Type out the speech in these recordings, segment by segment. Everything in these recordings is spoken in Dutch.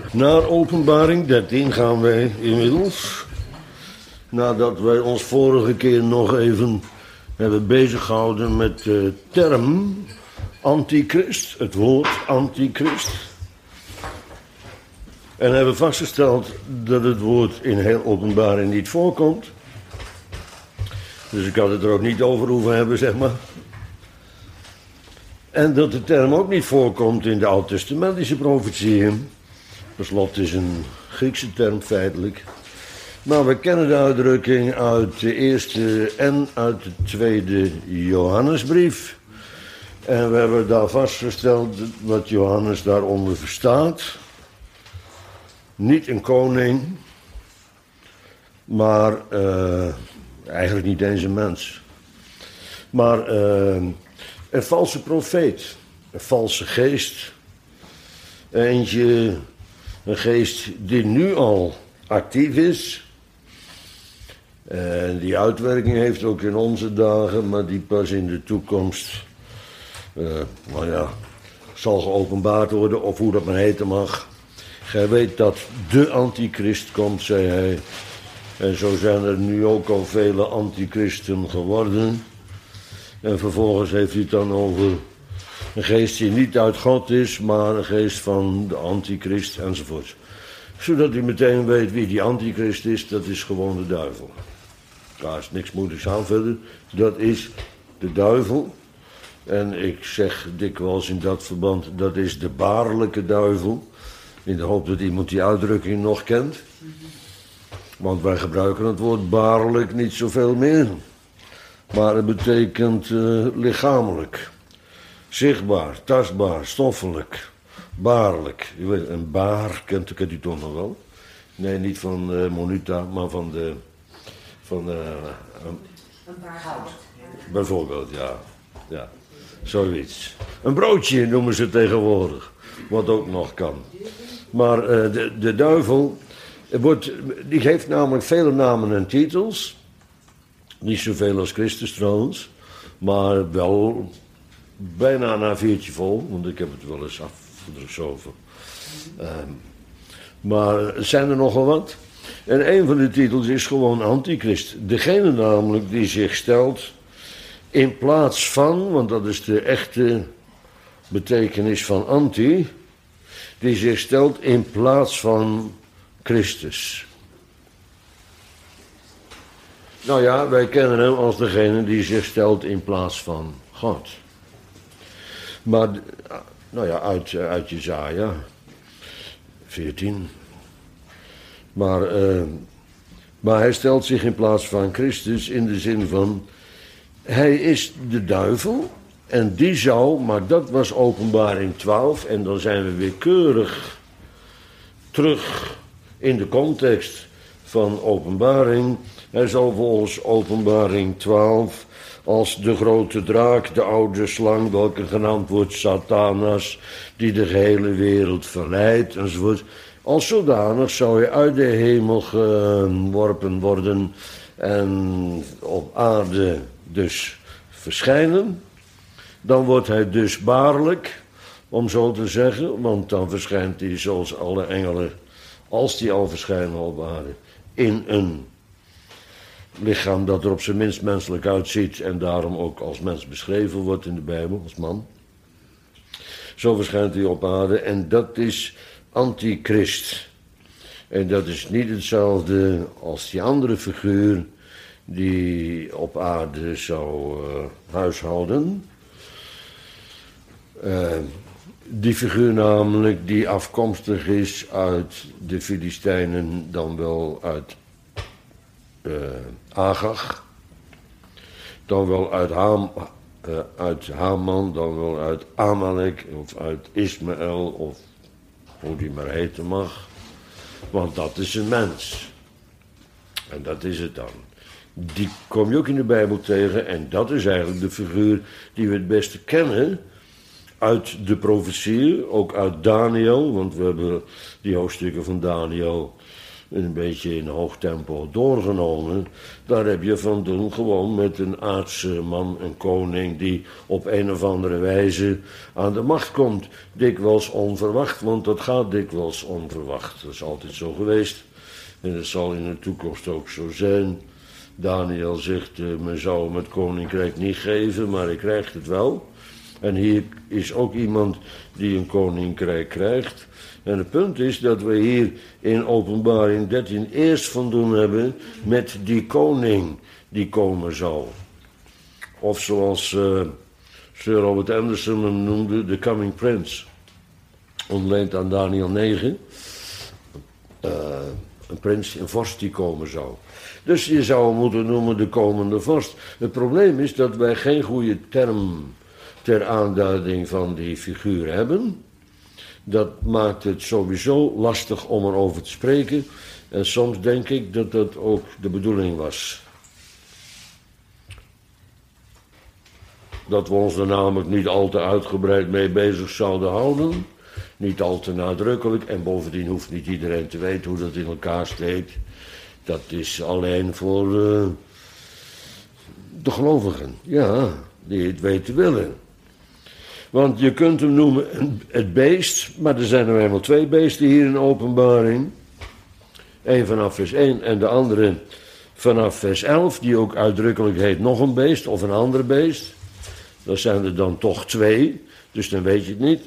Naar Openbaring 13 gaan wij inmiddels. Nadat wij ons vorige keer nog even hebben beziggehouden met de term antichrist, het woord antichrist. En hebben vastgesteld dat het woord in heel Openbaring niet voorkomt. Dus ik had het er ook niet over hoeven hebben, zeg maar. En dat de term ook niet voorkomt in de Oud-testamentische profetieën. Per slot is een Griekse term feitelijk. Maar we kennen de uitdrukking uit de eerste en uit de tweede Johannesbrief. En we hebben daar vastgesteld wat Johannes daaronder verstaat. Niet een koning, maar eigenlijk niet eens een mens. Maar een valse profeet, een valse geest. Een geest die nu al actief is. En die uitwerking heeft ook in onze dagen, maar die pas in de toekomst zal geopenbaard worden, of hoe dat maar heten mag. Gij weet dat de antichrist komt, zei hij. En zo zijn er nu ook al vele antichristen geworden. En vervolgens heeft hij het dan over een geest die niet uit God is, maar een geest van de antichrist enzovoort. Zodat u meteen weet wie die antichrist is, dat is gewoon de duivel. Daar is niks moeilijks aan verder. Dat is de duivel. En ik zeg dikwijls in dat verband, dat is de baarlijke duivel. In de hoop dat iemand die uitdrukking nog kent. Want wij gebruiken het woord baarlijk niet zoveel meer. Maar het betekent lichamelijk. Zichtbaar, tastbaar, stoffelijk. Baarlijk. U weet, een baar kent u toch nog wel? Nee, niet van Monuta, maar van de... een baarhout. Bijvoorbeeld, ja. Zoiets. Een broodje noemen ze tegenwoordig. Wat ook nog kan. Maar de duivel... die geeft namelijk vele namen en titels. Niet zoveel als Christus trouwens. Maar wel bijna een A4'tje vol. Want ik heb het wel eens afgedrukt. Maar zijn er nogal wat? En een van de titels is gewoon antichrist. Degene namelijk die zich stelt in plaats van, want dat is de echte betekenis van anti, die zich stelt in plaats van Christus. Nou ja, wij kennen hem als degene die zich stelt in plaats van God. Maar, nou ja, uit Jesaja 14. Maar hij stelt zich in plaats van Christus in de zin van... Hij is de duivel en die zou, maar dat was Openbaring 12... en dan zijn we weer keurig terug in de context van Openbaring. Hij zal volgens Openbaring 12 als de grote draak, de oude slang... welke genaamd wordt Satanas, die de gehele wereld verleidt enzovoort... Als zodanig zou hij uit de hemel geworpen worden en op aarde dus verschijnen. Dan wordt hij dus baarlijk, om zo te zeggen, want dan verschijnt hij zoals alle engelen, als die al verschijnen op aarde, in een lichaam dat er op zijn minst menselijk uitziet en daarom ook als mens beschreven wordt in de Bijbel, als man. Zo verschijnt hij op aarde en dat is... Antichrist. En dat is niet hetzelfde als die andere figuur die op aarde zou huishouden. Die figuur namelijk die afkomstig is uit de Filistijnen, dan wel uit Agag, dan wel uit Haman, dan wel uit Amalek of uit Ismaël of hoe die maar heten mag. Want dat is een mens. En dat is het dan. Die kom je ook in de Bijbel tegen. En dat is eigenlijk de figuur die we het beste kennen. Uit de profetieën. Ook uit Daniel. Want we hebben die hoofdstukken van Daniel een beetje in hoog tempo doorgenomen. Daar heb je van doen gewoon met een aardse man, een koning, die op een of andere wijze aan de macht komt. Dikwijls onverwacht, want dat gaat dikwijls onverwacht. Dat is altijd zo geweest. En dat zal in de toekomst ook zo zijn. Daniel zegt, men zou hem het koninkrijk niet geven, maar hij krijgt het wel. En hier is ook iemand die een koninkrijk krijgt. En het punt is dat we hier in Openbaring 13 eerst van doen hebben met die koning die komen zal. Of zoals Sir Robert Anderson hem noemde, de Coming Prince. Ontleend aan Daniel 9. Een prins, een vorst die komen zou. Dus je zou hem moeten noemen de komende vorst. Het probleem is dat wij geen goede term ter aanduiding van die figuur hebben. Dat maakt het sowieso lastig om erover te spreken. En soms denk ik dat dat ook de bedoeling was. Dat we ons er namelijk niet al te uitgebreid mee bezig zouden houden. Niet al te nadrukkelijk. En bovendien hoeft niet iedereen te weten hoe dat in elkaar steekt. Dat is alleen voor de gelovigen. Ja, die het weten willen. Want je kunt hem noemen het beest, maar er zijn er eenmaal twee beesten hier in Openbaring. Eén vanaf vers 1 en de andere vanaf vers 11, die ook uitdrukkelijk heet nog een beest of een ander beest. Dat zijn er dan toch twee, dus dan weet je het niet.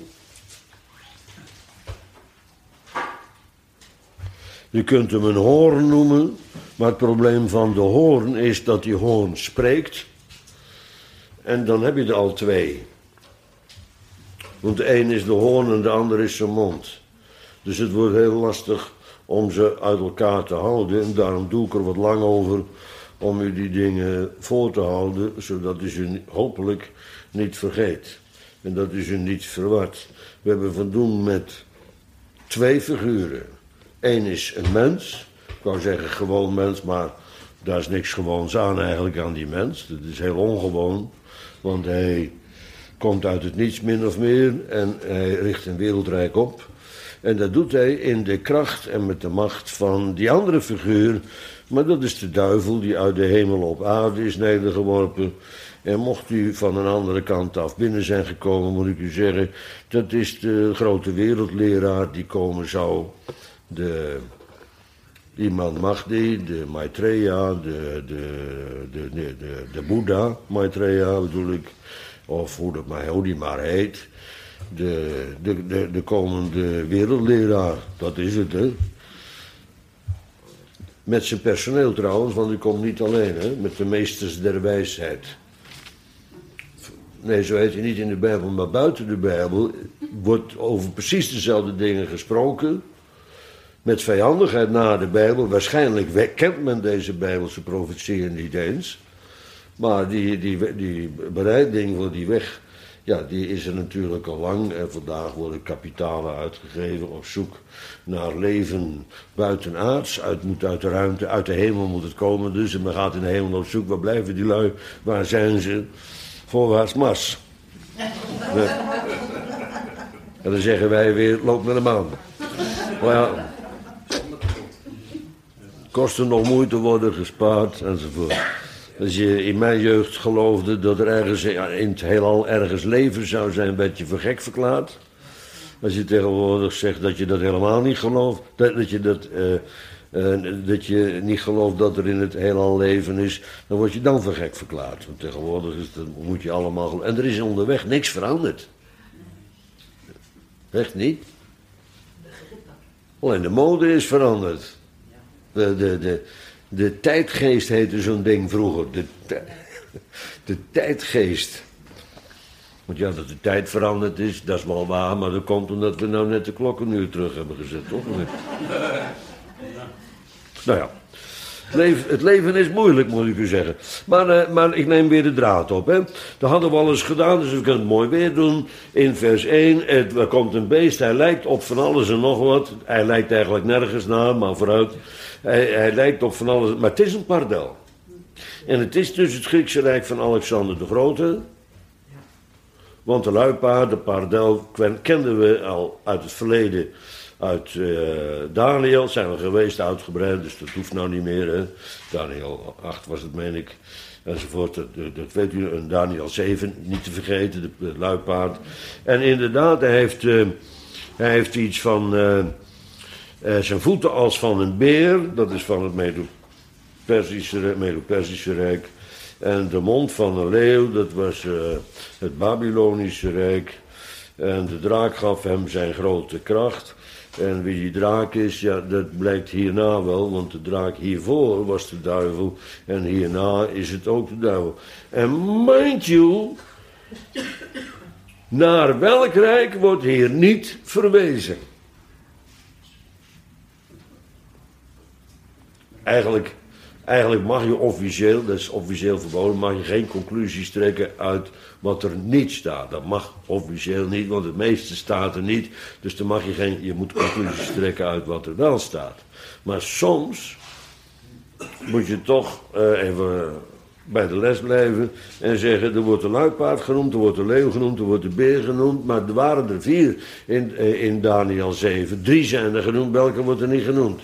Je kunt hem een hoorn noemen, maar het probleem van de hoorn is dat die hoorn spreekt. En dan heb je er al twee. Want de een is de hoorn en de ander is zijn mond. Dus het wordt heel lastig om ze uit elkaar te houden. En daarom doe ik er wat lang over om u die dingen voor te houden, zodat u ze hopelijk niet vergeet. En dat u ze niet verward. We hebben van doen met twee figuren. Eén is een mens. Ik wou zeggen gewoon mens, maar daar is niks gewoons aan eigenlijk aan die mens. Dat is heel ongewoon, want hij komt uit het niets min of meer en hij richt een wereldrijk op. En dat doet hij in de kracht en met de macht van die andere figuur. Maar dat is de duivel die uit de hemel op aarde is nedergeworpen. En mocht u van een andere kant af binnen zijn gekomen, moet ik u zeggen, dat is de grote wereldleraar die komen zou. De Imam Mahdi, de Maitreya, de Boeddha Maitreya bedoel ik. Of hoe die maar heet. De komende wereldleraar, dat is het, hè. Met zijn personeel trouwens, want die komt niet alleen, hè. Met de meesters der wijsheid. Nee, zo heet hij niet in de Bijbel, maar buiten de Bijbel wordt over precies dezelfde dingen gesproken. Met vijandigheid na de Bijbel. Waarschijnlijk kent men deze Bijbelse profetieën niet eens. Maar die bereiding voor die weg, ja, die is er natuurlijk al lang. En vandaag worden kapitalen uitgegeven op zoek naar leven buitenaards. Moet uit de ruimte, uit de hemel moet het komen dus. En men gaat in de hemel op zoek. Waar blijven die lui? Waar zijn ze? Voorwaarts Mars. En dan zeggen wij weer, loop naar de maan. Maar ja, kosten nog moeite worden gespaard enzovoort. Als je in mijn jeugd geloofde dat er ergens in het heelal ergens leven zou zijn, werd je voor gek verklaard. Als je tegenwoordig zegt dat je dat helemaal niet gelooft, dat je niet gelooft dat er in het heelal leven is, dan word je dan voor gek verklaard. Want tegenwoordig moet je allemaal geloven. En er is onderweg niks veranderd. Echt niet? Alleen de mode is veranderd. De tijdgeest heette zo'n ding vroeger. De tijdgeest. Want ja, dat de tijd veranderd is, dat is wel waar, maar dat komt omdat we nou net de klokkenuur terug hebben gezet, toch? Nou ja, het leven is moeilijk, moet ik u zeggen. Maar ik neem weer de draad op, hè. Dat hadden we al eens gedaan, dus we kunnen het mooi weer doen. In vers 1, er komt een beest, hij lijkt op van alles en nog wat. Hij lijkt eigenlijk nergens naar, maar vooruit. Hij lijkt op van alles, maar het is een pardel. En het is dus het Griekse rijk van Alexander de Grote. Want de luipaard, de pardel, kenden we al uit het verleden uit Daniel zijn we geweest, uitgebreid, dus dat hoeft nou niet meer. Hè. Daniel 8 was het, meen ik, enzovoort. Dat weet u, en Daniel 7, niet te vergeten, de luipaard. En inderdaad, hij heeft iets van zijn voeten als van een beer, dat is van het Medo-Persische Rijk. En de mond van een leeuw, dat was het Babylonische Rijk. En de draak gaf hem zijn grote kracht. En wie die draak is, ja, dat blijkt hierna wel, want de draak hiervoor was de duivel. En hierna is het ook de duivel. En mind you, naar welk rijk wordt hier niet verwezen? Eigenlijk mag je officieel, dat is officieel verboden, mag je geen conclusies trekken uit wat er niet staat. Dat mag officieel niet, want het meeste staat er niet. Dus dan mag je moet conclusies trekken uit wat er wel staat. Maar soms moet je toch even bij de les blijven en zeggen, er wordt de luipaard genoemd, er wordt de leeuw genoemd, er wordt de beer genoemd. Maar er waren er 4 in Daniel 7. 3 zijn er genoemd, welke wordt er niet genoemd?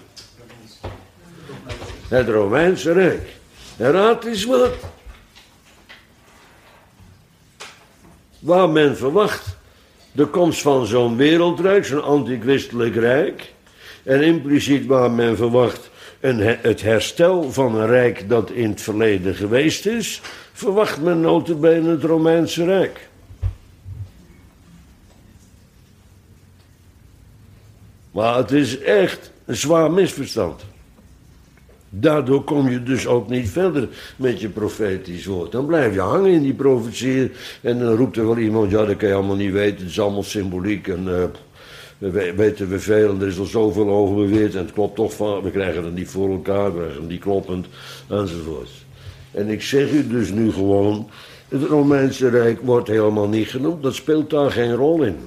Het Romeinse Rijk. En raad eens wat. Waar men verwacht de komst van zo'n wereldrijk, zo'n antichristelijk rijk. En impliciet waar men verwacht het herstel van een rijk dat in het verleden geweest is, verwacht men nota bene het Romeinse Rijk. Maar het is echt een zwaar misverstand. Daardoor kom je dus ook niet verder met je profetisch woord. Dan blijf je hangen in die profetieën. En dan roept er wel iemand, ja, dat kan je allemaal niet weten. Het is allemaal symboliek en weten we veel. En er is al zoveel over beweerd en het klopt toch van. We krijgen het niet voor elkaar, we krijgen het niet kloppend enzovoort. En ik zeg u dus nu gewoon, het Romeinse Rijk wordt helemaal niet genoemd. Dat speelt daar geen rol in.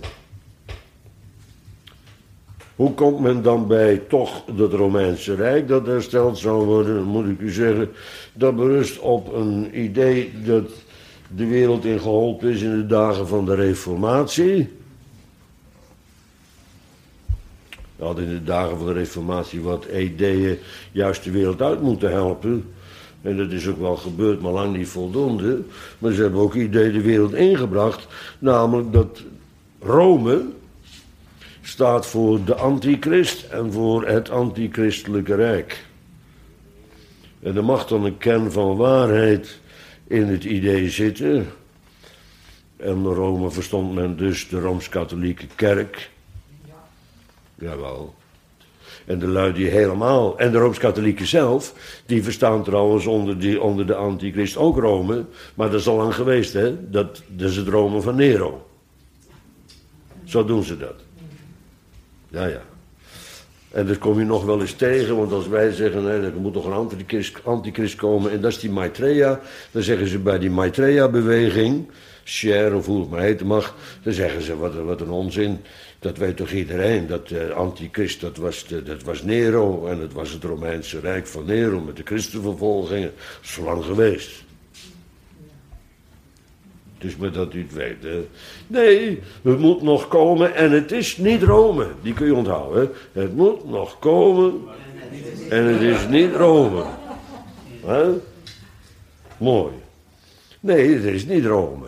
Hoe komt men dan bij toch het Romeinse Rijk dat hersteld zou worden? Dan moet ik u zeggen, dat berust op een idee dat de wereld in geholpen is in de dagen van de Reformatie. We hadden in de dagen van de Reformatie wat ideeën juist de wereld uit moeten helpen. En dat is ook wel gebeurd, maar lang niet voldoende. Maar ze hebben ook ideeën de wereld ingebracht, namelijk dat Rome staat voor de antichrist en voor het antichristelijke rijk. En er mag dan een kern van waarheid in het idee zitten. En Rome verstond men dus de Rooms-Katholieke Kerk. Jawel. En de lui die helemaal, en de Rooms-Katholieken zelf, die verstaan trouwens onder de antichrist ook Rome. Maar dat is al lang geweest, hè. Dat is het Rome van Nero. Zo doen ze dat. Ja. En dat kom je nog wel eens tegen, want als wij zeggen, nee, er moet toch een antichrist komen, en dat is die Maitreya, dan zeggen ze bij die Maitreya-beweging, share of hoe het maar heten mag, dan zeggen ze, wat een onzin, dat weet toch iedereen, dat antichrist, dat was Nero, en het was het Romeinse Rijk van Nero, met de christenvervolgingen, dat is zo lang geweest. Dus maar dat u het weet. Nee, het moet nog komen en het is niet Rome. Die kun je onthouden. Hè? Het moet nog komen en het is niet Rome. Hè? Mooi. Nee, het is niet Rome.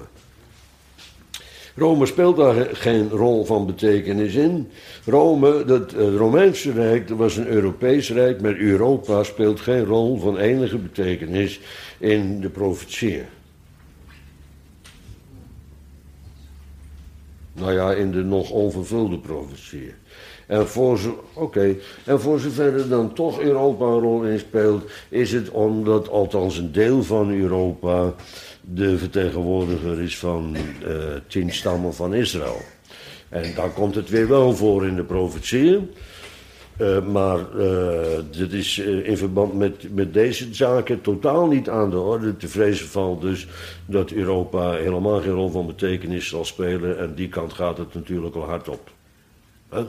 Rome speelt daar geen rol van betekenis in. Rome, het Romeinse Rijk, dat was een Europees Rijk, maar Europa speelt geen rol van enige betekenis in de profetieën. Nou ja, in de nog onvervulde profetieën. En voor zover er dan toch Europa een rol in speelt, is het omdat althans een deel van Europa de vertegenwoordiger is van 10 stammen van Israël. En dan komt het weer wel voor in de profetieën. Maar dit is in verband met deze zaken totaal niet aan de orde. Te vrezen valt dus dat Europa helemaal geen rol van betekenis zal spelen. En die kant gaat het natuurlijk al hard op. Huh?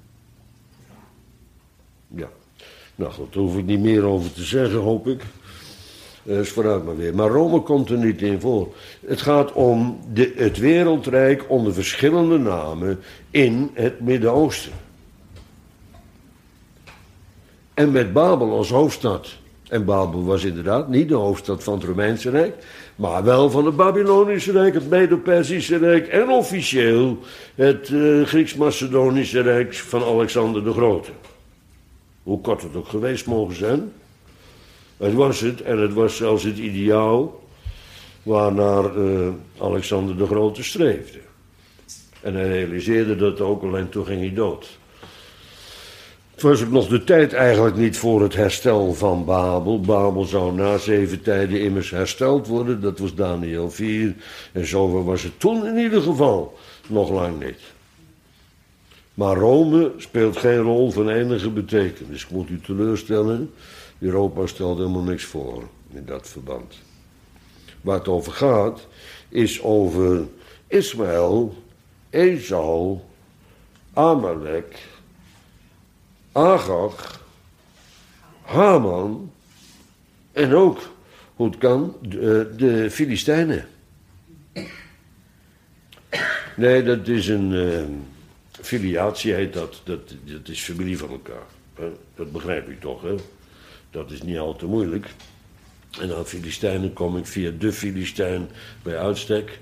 Ja. Nou goed, daar hoef ik niet meer over te zeggen, hoop ik. Is vooruit maar weer. Maar Rome komt er niet in voor. Het gaat om het wereldrijk onder verschillende namen in het Midden-Oosten. En met Babel als hoofdstad. En Babel was inderdaad niet de hoofdstad van het Romeinse Rijk, maar wel van het Babylonische Rijk, het Medo-Persische Rijk en officieel het Grieks-Macedonische Rijk van Alexander de Grote. Hoe kort het ook geweest mogen zijn. Het was het, en het was zelfs het ideaal waarnaar Alexander de Grote streefde. En hij realiseerde dat ook, alleen toen ging hij dood. Het was ook nog de tijd eigenlijk niet voor het herstel van Babel. Babel zou na 7 tijden immers hersteld worden, dat was Daniel 4. En zover was het toen in ieder geval nog lang niet. Maar Rome speelt geen rol van enige betekenis. Ik moet u teleurstellen, Europa stelt helemaal niks voor in dat verband. Waar het over gaat, is over Ismaël, Esau, Amalek, Agag, Haman en ook, hoe het kan, de Filistijnen. Nee, dat is een filiatie, heet dat. Dat is familie van elkaar. Hè? Dat begrijp u toch, hè? Dat is niet al te moeilijk. En aan Filistijnen kom ik via de Filistijn bij uitstek.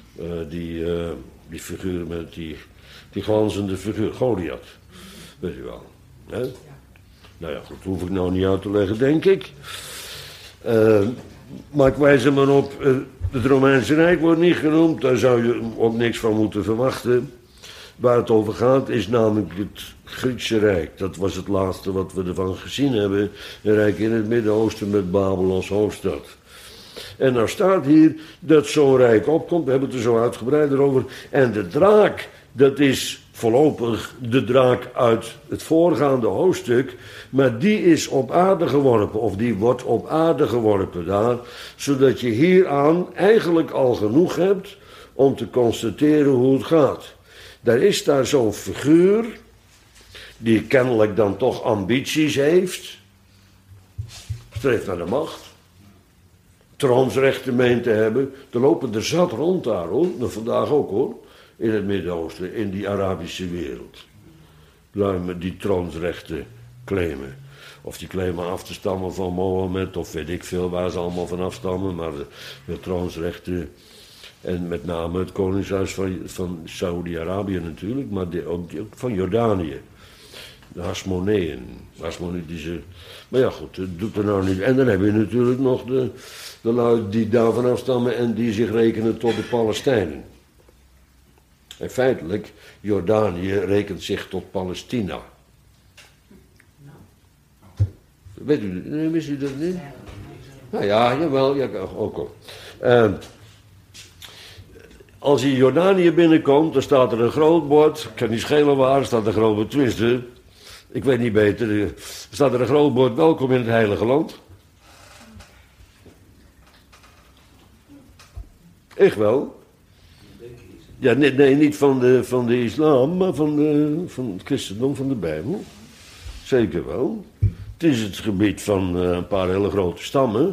Die figuur met die glanzende figuur, Goliath. Weet u wel. Hè? Nou ja, goed, dat hoef ik nou niet uit te leggen, denk ik. Maar ik wijs er maar op, het Romeinse Rijk wordt niet genoemd, daar zou je ook niks van moeten verwachten. Waar het over gaat is namelijk het Griekse Rijk. Dat was het laatste wat we ervan gezien hebben. Een rijk in het Midden-Oosten met Babel als hoofdstad. En nou staat hier dat zo'n rijk opkomt, we hebben het er zo uitgebreid over. En de draak, dat is voorlopig de draak uit het voorgaande hoofdstuk, maar die is op aarde geworpen, of die wordt op aarde geworpen daar, zodat je hieraan eigenlijk al genoeg hebt om te constateren hoe het gaat. Daar is daar zo'n figuur, die kennelijk dan toch ambities heeft, streeft naar de macht, troonsrechten meent te hebben. Er lopen er zat rond daar hoor, nog vandaag ook hoor, in het Midden-Oosten, in die Arabische wereld. Luimen die troonsrechten claimen. Of die claimen af te stammen van Mohammed, of weet ik veel waar ze allemaal van afstammen, maar de troonsrechten, en met name het koningshuis van Saoedi-Arabië natuurlijk, maar ook van Jordanië. De Hasmoneeën. Maar ja goed, dat doet er nou niet. En dan heb je natuurlijk nog de lui die daarvan afstammen en die zich rekenen tot de Palestijnen. En feitelijk, Jordanië rekent zich tot Palestina. Weet u, wist u dat niet? Nou ja, jawel, ja, ook al. Als je Jordanië binnenkomt, dan staat er een groot bord. Ik kan niet schelen waar, staat een groot bord, tenminste. Ik weet niet beter. Er staat er een groot bord, welkom in het Heilige Land. Echt wel. Ja, nee, niet van de islam, maar van het christendom, van de Bijbel. Zeker wel. Het is het gebied van een paar hele grote stammen.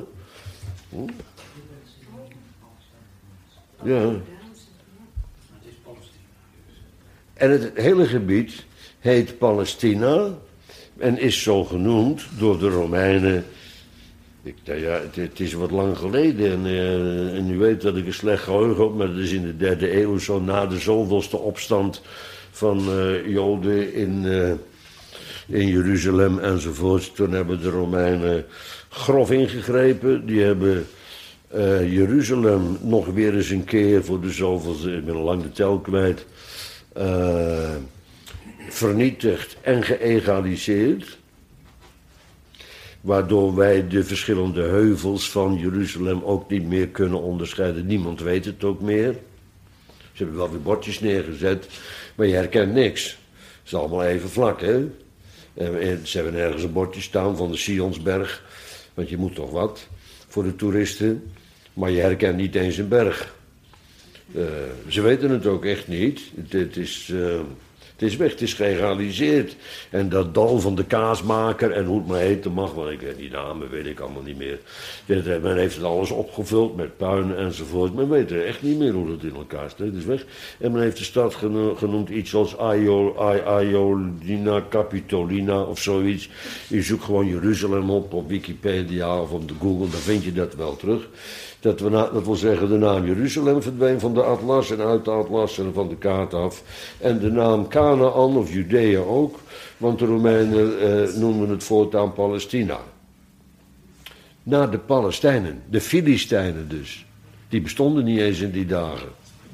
Ja. En het hele gebied heet Palestina en is zo genoemd door de Romeinen. Het is wat lang geleden en u weet dat ik een slecht geheugen heb, maar dat is in de 3e eeuw, zo na de zoveelste opstand van Joden in Jeruzalem enzovoort. Toen hebben de Romeinen grof ingegrepen. Die hebben Jeruzalem nog weer eens een keer voor de zoveelste, ik ben al lang de tel kwijt, vernietigd en geëgaliseerd. Waardoor wij de verschillende heuvels van Jeruzalem ook niet meer kunnen onderscheiden. Niemand weet het ook meer. Ze hebben wel weer bordjes neergezet, maar je herkent niks. Het is allemaal even vlak, hè. En ze hebben ergens een bordje staan van de Sionsberg. Want je moet toch wat voor de toeristen. Maar je herkent niet eens een berg. Ze weten het ook echt niet. Het is Het is weg, het is geëgaliseerd. En dat dal van de kaasmaker en hoe het maar heten mag, want ik weet die namen, weet ik allemaal niet meer. Men heeft het alles opgevuld met puin enzovoort. Men weet er echt niet meer hoe dat in elkaar steekt. Het is weg. En men heeft de stad genoemd iets als Aiolina, Capitolina of zoiets. Je zoekt gewoon Jeruzalem op Wikipedia of op de Google, dan vind je dat wel terug. Dat wil zeggen, de naam Jeruzalem verdween van de atlas en uit de atlas en van de kaart af. En de naam Canaan of Judea ook, want de Romeinen noemden het voortaan Palestina. Na de Palestijnen, de Filistijnen dus. Die bestonden niet eens in die dagen.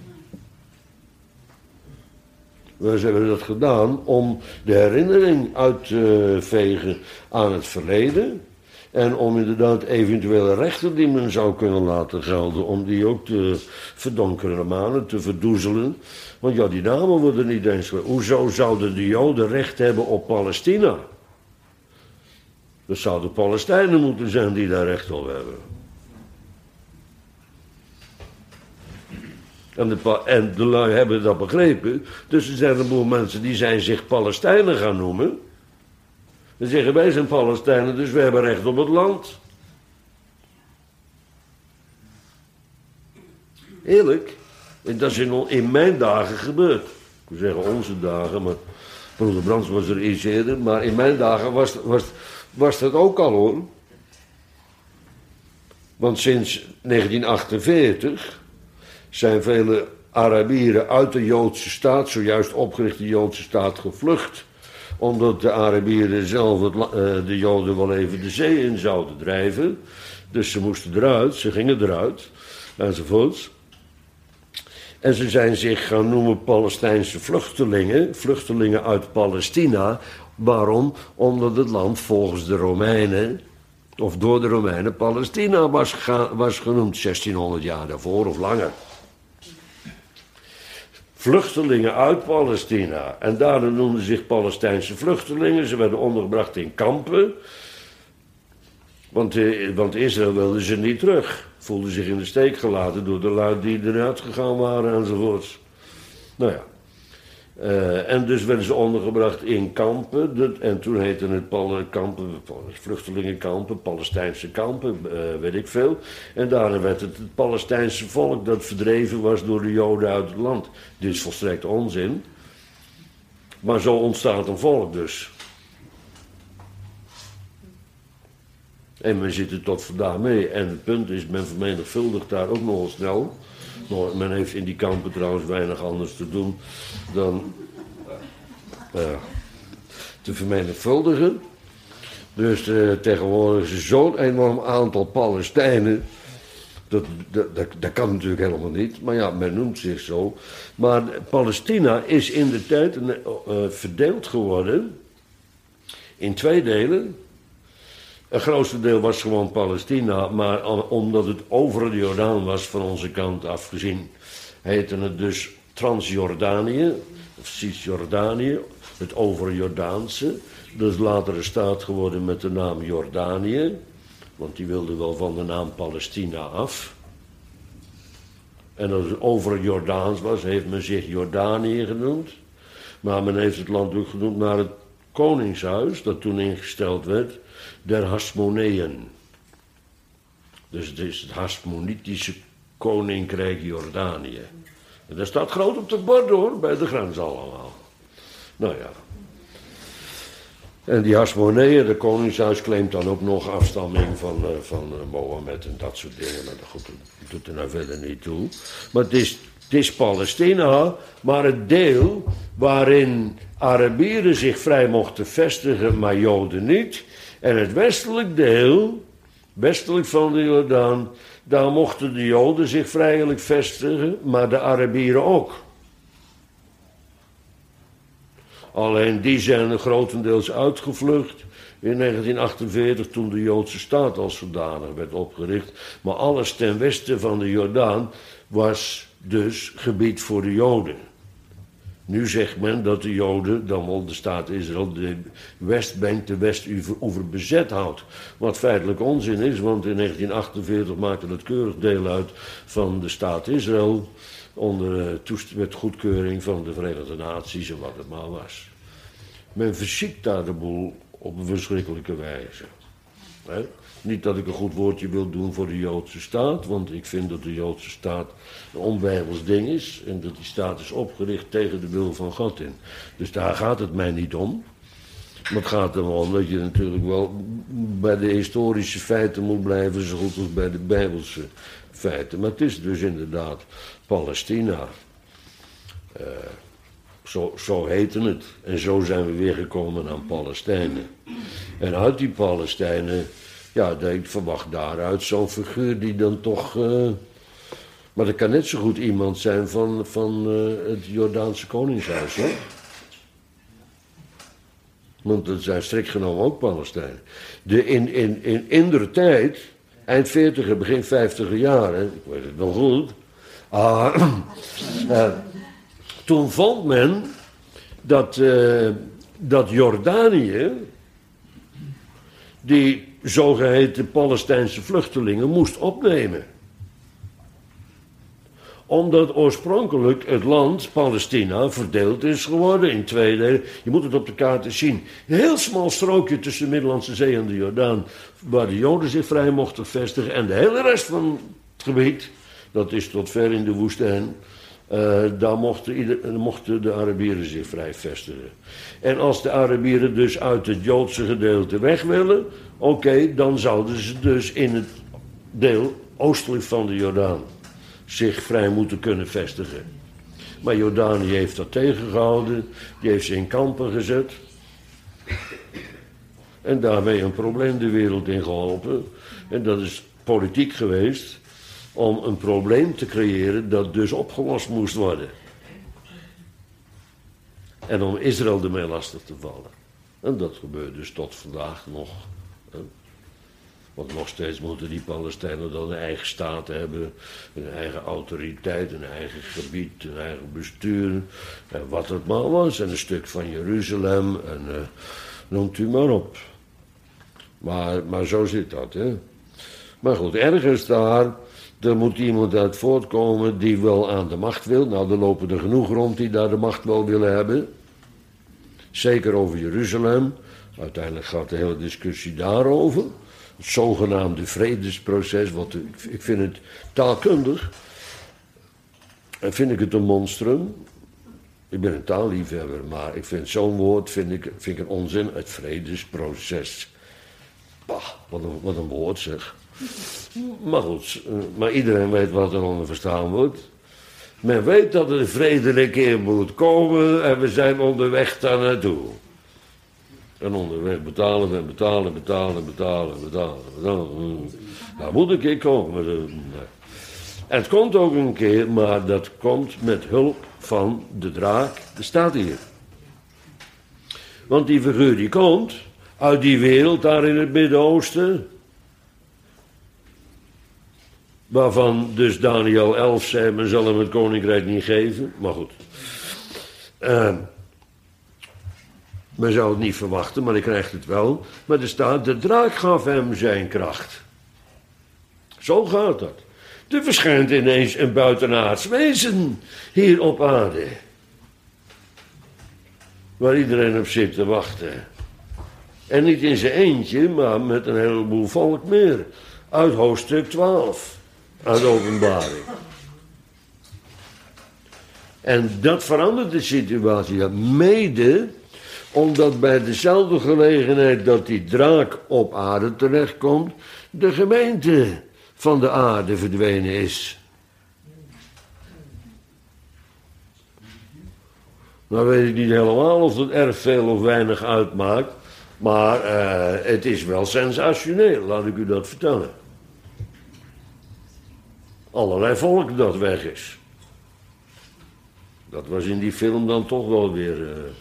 We hebben dat gedaan om de herinnering uit te vegen aan het verleden. En om inderdaad eventuele rechten die men zou kunnen laten gelden, om die ook te verdonkeren manen, te verdoezelen. Want ja, die namen worden niet eens. Hoezo zouden de Joden recht hebben op Palestina? Dat zouden Palestijnen moeten zijn die daar recht op hebben. En de lui hebben dat begrepen. Dus er zijn een boel mensen die zijn zich Palestijnen gaan noemen. Dan zeggen wij zijn Palestijnen, dus we hebben recht op het land. Eerlijk. En dat is in mijn dagen gebeurd. Ik wil zeggen onze dagen, maar broeder Brands was er iets eerder. Maar in mijn dagen was dat ook al hoor. Want sinds 1948 zijn vele Arabieren uit de Joodse staat, zojuist opgerichte Joodse staat, gevlucht. Omdat de Arabieren zelf de Joden wel even de zee in zouden drijven. Dus ze moesten eruit, ze gingen eruit, enzovoorts. En ze zijn zich gaan noemen Palestijnse vluchtelingen, vluchtelingen uit Palestina. Waarom? Omdat het land volgens de Romeinen, of door de Romeinen, Palestina was genoemd 1600 jaar daarvoor of langer. Vluchtelingen uit Palestina. En daardoor noemden ze zich Palestijnse vluchtelingen. Ze werden ondergebracht in kampen. Want Israël wilde ze niet terug. Voelden zich in de steek gelaten door de lui die eruit gegaan waren enzovoorts. Nou ja. En dus werden ze ondergebracht in kampen. En toen heette het vluchtelingenkampen, Palestijnse kampen, weet ik veel. En daarna werd het Palestijnse volk dat verdreven was door de Joden uit het land. Dit is volstrekt onzin. Maar zo ontstaat een volk dus. En men zit er tot vandaag mee. En het punt is, men vermenigvuldigt daar ook nogal snel. Men heeft in die kampen trouwens weinig anders te doen dan te vermenigvuldigen. Dus tegenwoordig is er zo'n enorm aantal Palestijnen. Dat kan natuurlijk helemaal niet, maar ja, men noemt zich zo. Maar Palestina is in de tijd verdeeld geworden in twee delen. Het grootste deel was gewoon Palestina, maar omdat het over de Jordaan was van onze kant afgezien, heette het dus Transjordanië, of Cisjordanië, het overjordaanse. Dat is later een staat geworden met de naam Jordanië, want die wilde wel van de naam Palestina af. En als het overjordaans was, heeft men zich Jordanië genoemd. Maar men heeft het land ook genoemd naar het koningshuis, dat toen ingesteld werd, der Hasmoneeën. Dus het is het Hasmonitische koninkrijk Jordanië. En dat staat groot op de bord hoor, bij de grens allemaal. Nou ja. En die Hasmoneeën, de koningshuis, claimt dan ook nog afstamming van Mohammed en dat soort dingen. Maar goed, dat doet er nou verder niet toe. Maar het is Palestina, maar het deel waarin Arabieren zich vrij mochten vestigen, maar Joden niet. En het westelijk deel, westelijk van de Jordaan, daar mochten de Joden zich vrijelijk vestigen, maar de Arabieren ook. Alleen die zijn er grotendeels uitgevlucht in 1948 toen de Joodse staat als zodanig werd opgericht. Maar alles ten westen van de Jordaan was dus gebied voor de Joden. Nu zegt men dat de Joden, dan wel de staat Israël, de Westbank, de Westoever bezet houdt. Wat feitelijk onzin is, want in 1948 maakte het keurig deel uit van de staat Israël, met goedkeuring van de Verenigde Naties en wat het maar was. Men verziekt daar de boel op een verschrikkelijke wijze. He? Niet dat ik een goed woordje wil doen voor de Joodse staat, want ik vind dat de Joodse staat een onbijbels ding is en dat die staat is opgericht tegen de wil van God in. Dus daar gaat het mij niet om. Maar het gaat er wel om dat je natuurlijk wel bij de historische feiten moet blijven, zo goed als bij de bijbelse feiten. Maar het is dus inderdaad Palestina. Zo heette het. En zo zijn we weer gekomen aan Palestijnen. En uit die Palestijnen, ja, ik verwacht daaruit zo'n figuur die dan toch... maar dat kan net zo goed iemand zijn van het Jordaanse koningshuis, hoor. Want dat zijn strikt genomen ook Palestijnen. In der tijd, eind 40, begin 50 jaren, ik weet het nog goed... toen vond men dat Jordanië die zogeheten Palestijnse vluchtelingen moest opnemen. Omdat oorspronkelijk het land Palestina verdeeld is geworden in twee delen. Je moet het op de kaarten zien. Een heel smal strookje tussen de Middellandse Zee en de Jordaan, waar de Joden zich vrij mochten vestigen. En de hele rest van het gebied, dat is tot ver in de woestijn, daar mochten de Arabieren zich vrij vestigen. En als de Arabieren dus uit het Joodse gedeelte weg willen, oké, dan zouden ze dus in het deel oostelijk van de Jordaan zich vrij moeten kunnen vestigen. Maar Jordanië heeft dat tegengehouden, die heeft ze in kampen gezet en daarmee een probleem de wereld in geholpen. En dat is politiek geweest om een probleem te creëren dat dus opgelost moest worden. En om Israël ermee lastig te vallen. En dat gebeurt dus tot vandaag nog. Want nog steeds moeten die Palestijnen dan een eigen staat hebben, een eigen autoriteit, een eigen gebied, een eigen bestuur, en wat het maar was, en een stuk van Jeruzalem, en noemt u maar op. Maar zo zit dat, hè. Maar goed, ergens daar, er moet iemand uit voortkomen die wel aan de macht wil. Nou, er lopen er genoeg rond die daar de macht wel willen hebben. Zeker over Jeruzalem. Uiteindelijk gaat de hele discussie daarover. Het zogenaamde vredesproces, wat ik vind het taalkundig, en vind ik het een monstrum. Ik ben een taalliefhebber, maar ik vind zo'n woord vind ik een onzin. Het vredesproces. Bah, wat een woord zeg. Maar goed, maar iedereen weet wat er onder verstaan wordt. Men weet dat er vrede een keer moet komen en we zijn onderweg daar naartoe. En onderweg betalen. Dat moet een keer komen. En het komt ook een keer, maar dat komt met hulp van de draak, de staat hier. Want die figuur die komt uit die wereld daar in het Midden-Oosten, waarvan dus Daniel 11 zei, men zal hem het koninkrijk niet geven. Maar goed. Men zou het niet verwachten, maar hij krijgt het wel. Maar er staat, de draak gaf hem zijn kracht. Zo gaat dat. Er verschijnt ineens een buitenaards wezen hier op aarde. Waar iedereen op zit te wachten. En niet in zijn eentje, maar met een heleboel volk meer. Uit hoofdstuk 12. Uit Openbaring. En dat verandert de situatie. Mede omdat bij dezelfde gelegenheid dat die draak op aarde terechtkomt, de gemeente van de aarde verdwenen is. Nou weet ik niet helemaal of het erg veel of weinig uitmaakt, maar het is wel sensationeel, laat ik u dat vertellen. Allerlei volk dat weg is. Dat was in die film dan toch wel weer...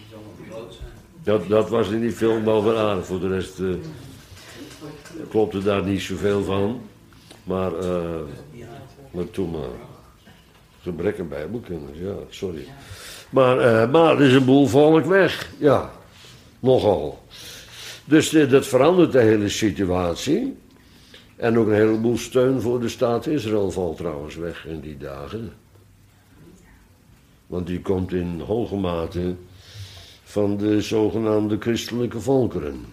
Dat was in die film wel weer aardig. Voor de rest klopte daar niet zoveel van. Maar toen maar. Gebrek aan bijbelkennis, ja, sorry. Maar er is een boel volk weg. Ja, nogal. Dus dat verandert de hele situatie. En ook een heleboel steun voor de staat Israël valt trouwens weg in die dagen. Want die komt in hoge mate van de zogenaamde christelijke volkeren.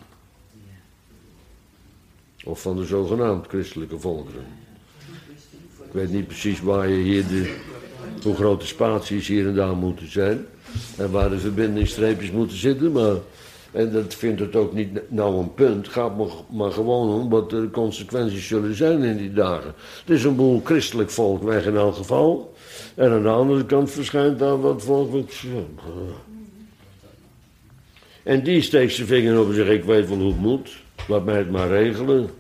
Of van de zogenaamd christelijke volkeren. Ik weet niet precies waar je hier hoe grote spaties hier en daar moeten zijn. En waar de verbindingsstreepjes moeten zitten. Maar, en dat vindt het ook niet nou een punt. Gaat maar gewoon om wat de consequenties zullen zijn in die dagen. Er is een boel christelijk volk weg in elk geval. En aan de andere kant verschijnt daar wat volk. En die steekt zijn vinger op en zegt: ik weet wel hoe het moet. Laat mij het maar regelen.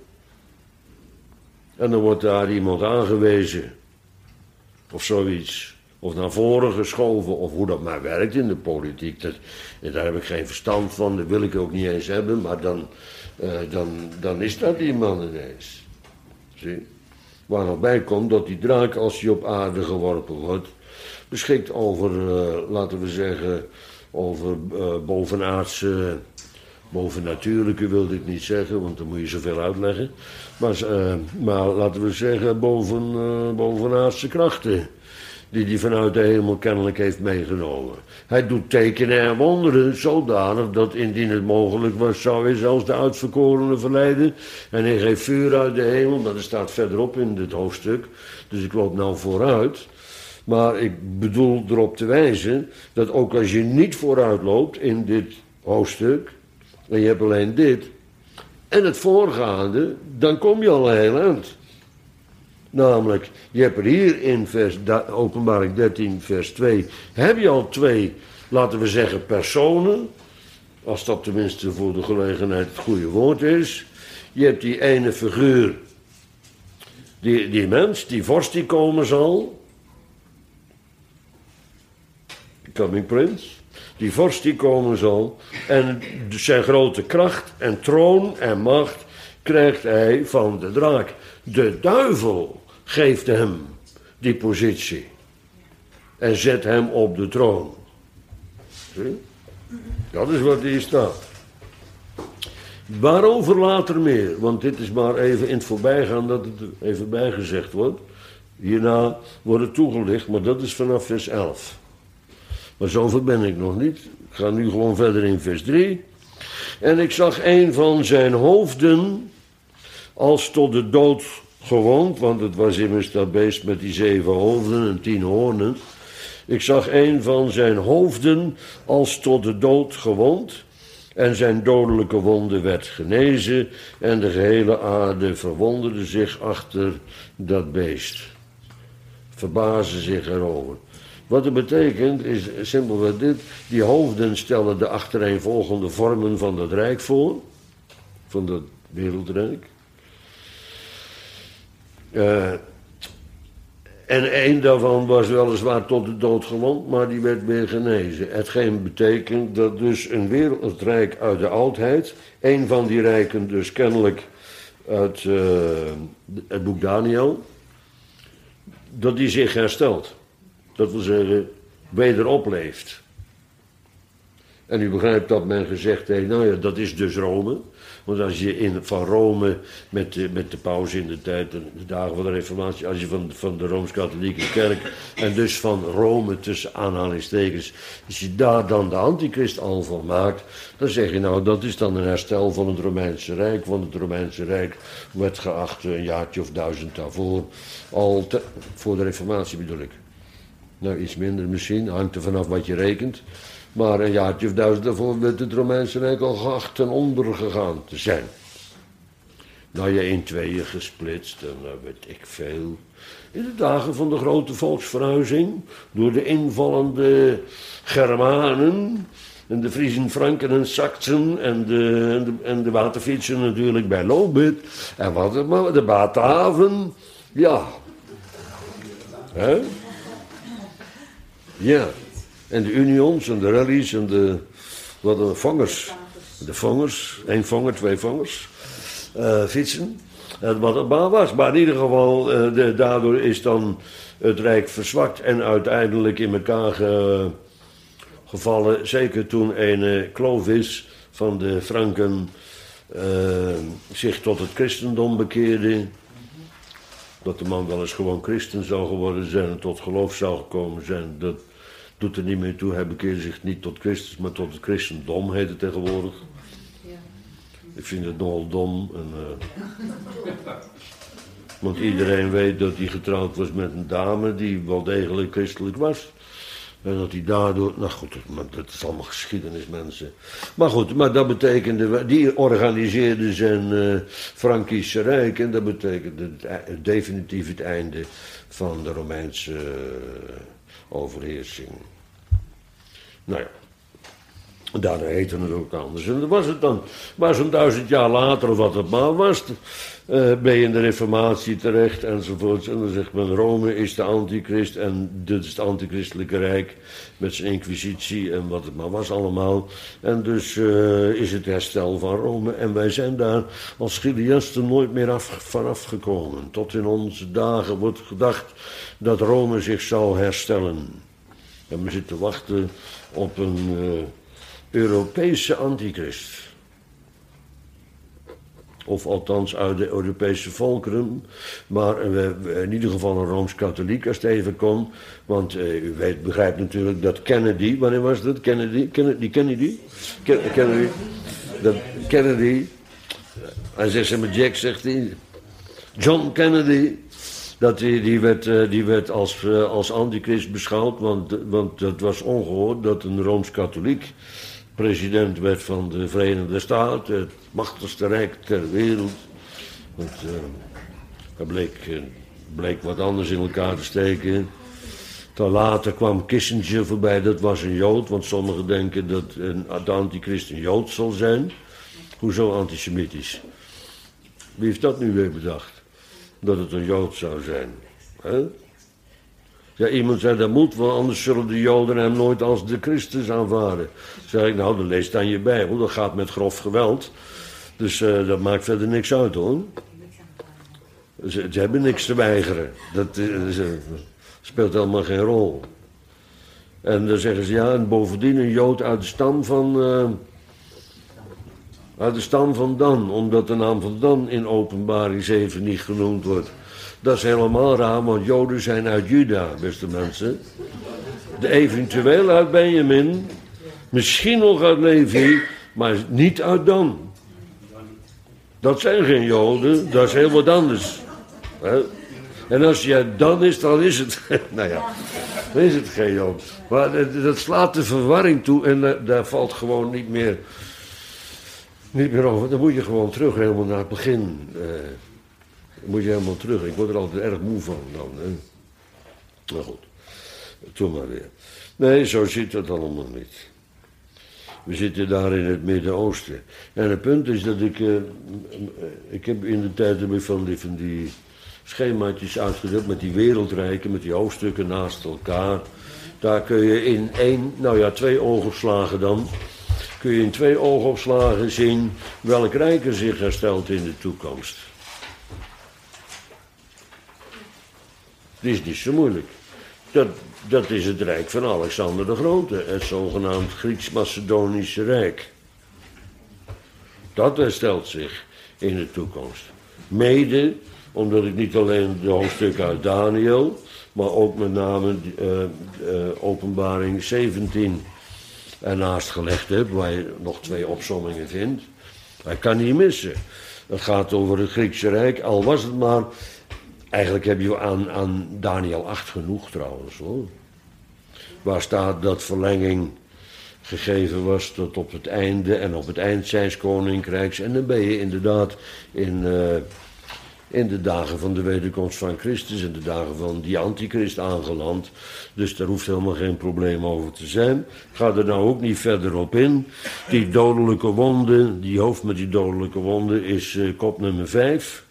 En dan wordt daar iemand aangewezen. Of zoiets. Of naar voren geschoven. Of hoe dat maar werkt in de politiek. Daar heb ik geen verstand van. Dat wil ik ook niet eens hebben. Maar dan is dat die man ineens. Zie? Waar nog bij komt dat die draak, als hij op aarde geworpen wordt, beschikt over, laten we zeggen, over bovennatuurlijke wilde ik niet zeggen, want dan moet je zoveel uitleggen. Maar laten we zeggen, bovenaardse krachten, die hij vanuit de hemel kennelijk heeft meegenomen. Hij doet tekenen en wonderen zodanig dat indien het mogelijk was, zou hij zelfs de uitverkorenen verleiden. En hij geeft vuur uit de hemel, dat staat verderop in dit hoofdstuk, dus ik loop nou vooruit. Maar ik bedoel erop te wijzen dat ook als je niet vooruit loopt in dit hoofdstuk, en je hebt alleen dit, en het voorgaande, dan kom je al een heel eind. Namelijk, je hebt er hier in Openbaring 13 vers 2, heb je al twee, laten we zeggen, personen, als dat tenminste voor de gelegenheid het goede woord is. Je hebt die ene figuur, die mens, die vorst die komen zal, coming prince, die vorst die komen zal, en zijn grote kracht en troon en macht krijgt hij van de draak. De duivel geeft hem die positie en zet hem op de troon. Zie? Dat is wat hier staat. Waarover later meer, want dit is maar even in het voorbijgaan dat het even bijgezegd wordt. Hierna wordt het toegelicht, maar dat is vanaf vers 11. Maar zover ben ik nog niet. Ik ga nu gewoon verder in vers 3. En ik zag een van zijn hoofden als tot de dood gewond, want het was immers dat beest met die 7 hoofden en 10 hoornen. Ik zag een van zijn hoofden als tot de dood gewond, en zijn dodelijke wonde werd genezen, en de gehele aarde verwonderde zich achter dat beest. Verbazen zich erover. Wat het betekent is simpelweg dit: die hoofden stellen de achtereenvolgende vormen van dat rijk voor, van dat wereldrijk. En één daarvan was weliswaar tot de dood gewond, maar die werd weer genezen. Hetgeen betekent dat dus een wereldrijk uit de oudheid, één van die rijken dus kennelijk uit het boek Daniel, dat die zich herstelt. Dat wil zeggen, wederop leeft. En u begrijpt dat men gezegd heeft, nou ja, dat is dus Rome. Want als je van Rome, met de paus in de tijd, de dagen van de Reformatie, als je van de Rooms-Katholieke Kerk, en dus van Rome tussen aanhalingstekens, als je daar dan de antichrist al van maakt, dan zeg je nou, dat is dan een herstel van het Romeinse Rijk. Want het Romeinse Rijk werd geacht een jaartje of 1000 daarvoor, voor de Reformatie bedoel ik. Nou, iets minder misschien, hangt er vanaf wat je rekent. Maar een jaartje of 1000 daarvoor werd het Romeinse Rijk al geacht ten onder gegaan te zijn. Nou, je in tweeën gesplitst en weet ik veel. In de dagen van de grote volksverhuizing, door de invallende Germanen, en de Friezen, Franken en Saksen, en de Waterfietsen natuurlijk bij Lobit, en wat het maar, de Bataven, ja. Hè? Ja. En de unions en de rallies en de vangers. De vangers, 1 vanger, 2 vangers. Fietsen. Wat het maar was. Maar in ieder geval, daardoor is dan het Rijk verzwakt en uiteindelijk in elkaar gevallen, zeker toen een Clovis van de Franken zich tot het christendom bekeerde. Dat de man wel eens gewoon christen zou geworden zijn en tot geloof zou gekomen zijn, dat doet er niet meer toe. Hij bekeerde zich niet tot Christus, maar tot het christendom, heet het tegenwoordig. Ik vind het nogal dom. Want iedereen weet dat hij getrouwd was met een dame die wel degelijk christelijk was. En dat hij daardoor... Nou goed, dat is allemaal geschiedenis, mensen. Maar goed, maar dat betekende... Die organiseerde zijn Frankische Rijk. En dat betekende definitief het einde van de Romeinse overheersing. Nou ja. Daar heette het ook anders. En dat was het dan. Maar zo'n 1000 jaar later, of wat het maar was, ben je in de Reformatie terecht enzovoorts. En dan zegt men, Rome is de antichrist en dit is het antichristelijke rijk met zijn inquisitie en wat het maar was allemaal. En dus is het herstel van Rome. En wij zijn daar als Chiliasten nooit meer vanaf gekomen. Tot in onze dagen wordt gedacht dat Rome zich zou herstellen. En we zitten wachten op een... Europese antichrist. Of althans uit de Europese volkeren. Maar in ieder geval een Rooms-Katholiek als het even kon. Want u begrijpt natuurlijk dat Kennedy... Wanneer was dat? Kennedy? Kennedy. Hij zegt met Jack, zegt hij... John Kennedy... Dat die werd als antichrist beschouwd. Want het was ongehoord dat een Rooms-Katholiek... president werd van de Verenigde Staten, het machtigste rijk ter wereld. Want hij bleek wat anders in elkaar te steken. Toen later kwam Kissinger voorbij, dat was een Jood, want sommigen denken dat de antichrist een Jood zal zijn. Hoezo antisemitisch? Wie heeft dat nu weer bedacht? Dat het een Jood zou zijn. Hè? Ja, iemand zei, dat moet wel, anders zullen de Joden hem nooit als de Christus aanvaarden. Zeg ik, nou, dan lees dan je Bijbel, dat gaat met grof geweld. Dus dat maakt verder niks uit, hoor. Ze hebben niks te weigeren. Dat speelt helemaal geen rol. En dan zeggen ze, ja, en bovendien een Jood uit de stam van Dan, omdat de naam van Dan in Openbaring 7 niet genoemd wordt. Dat is helemaal raar, want Joden zijn uit Juda, beste mensen. De eventueel uit Benjamin, misschien nog uit Levi, maar niet uit Dan. Dat zijn geen Joden, dat is heel wat anders. En als je Dan is, dan is het, nou ja, dan is het geen Jood. Maar dat slaat de verwarring toe en daar valt gewoon niet meer over. Dan moet je gewoon terug helemaal naar het begin. Dan moet je helemaal terug. Ik word er altijd erg moe van dan. Hè. Nou goed, doe maar weer. Nee, zo zit het allemaal niet. We zitten daar in het Midden-Oosten. En het punt is dat ik heb in de tijd van die schemaatjes uitgedeeld met die wereldrijken, met die hoofdstukken naast elkaar. Daar kun je in 2 oogopslagen dan, kun je in 2 oogopslagen zien welk rijk er zich herstelt in de toekomst. Het is niet zo moeilijk. Dat is het rijk van Alexander de Grote, het zogenaamd Grieks-Macedonische Rijk. Dat herstelt zich in de toekomst. Mede omdat ik niet alleen de hoofdstukken uit Daniel, maar ook met name Openbaring 17 ernaast gelegd heb, waar je nog 2 opsommingen vindt. Hij kan niet missen. Het gaat over het Griekse Rijk, al was het maar... Eigenlijk heb je aan Daniel 8 genoeg trouwens, hoor. Waar staat dat verlenging gegeven was tot op het einde en op het eind zijns koninkrijks. En dan ben je inderdaad in de dagen van de wederkomst van Christus en de dagen van die antichrist aangeland. Dus daar hoeft helemaal geen probleem over te zijn. Ik ga er nou ook niet verder op in. Die dodelijke wonde, die hoofd met die dodelijke wonde is kop nummer 5.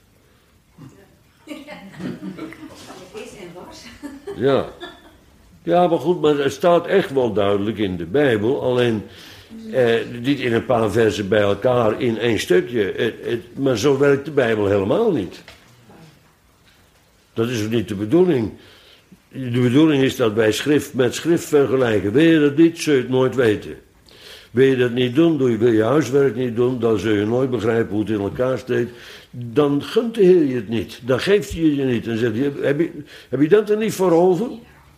Ja. Ja, maar goed, maar het staat echt wel duidelijk in de Bijbel. Alleen niet in een paar versen bij elkaar in 1 stukje. Maar zo werkt de Bijbel helemaal niet. Dat is ook niet de bedoeling. De bedoeling is dat wij schrift met schrift vergelijken. Wil je dat niet, zul je het nooit weten. Wil je dat niet doen, wil je huiswerk niet doen, dan zul je nooit begrijpen hoe het in elkaar steekt. Dan gunt de Heer je het niet. Dan geeft hij je niet. Dan zegt hij, heb je dat er niet voor over?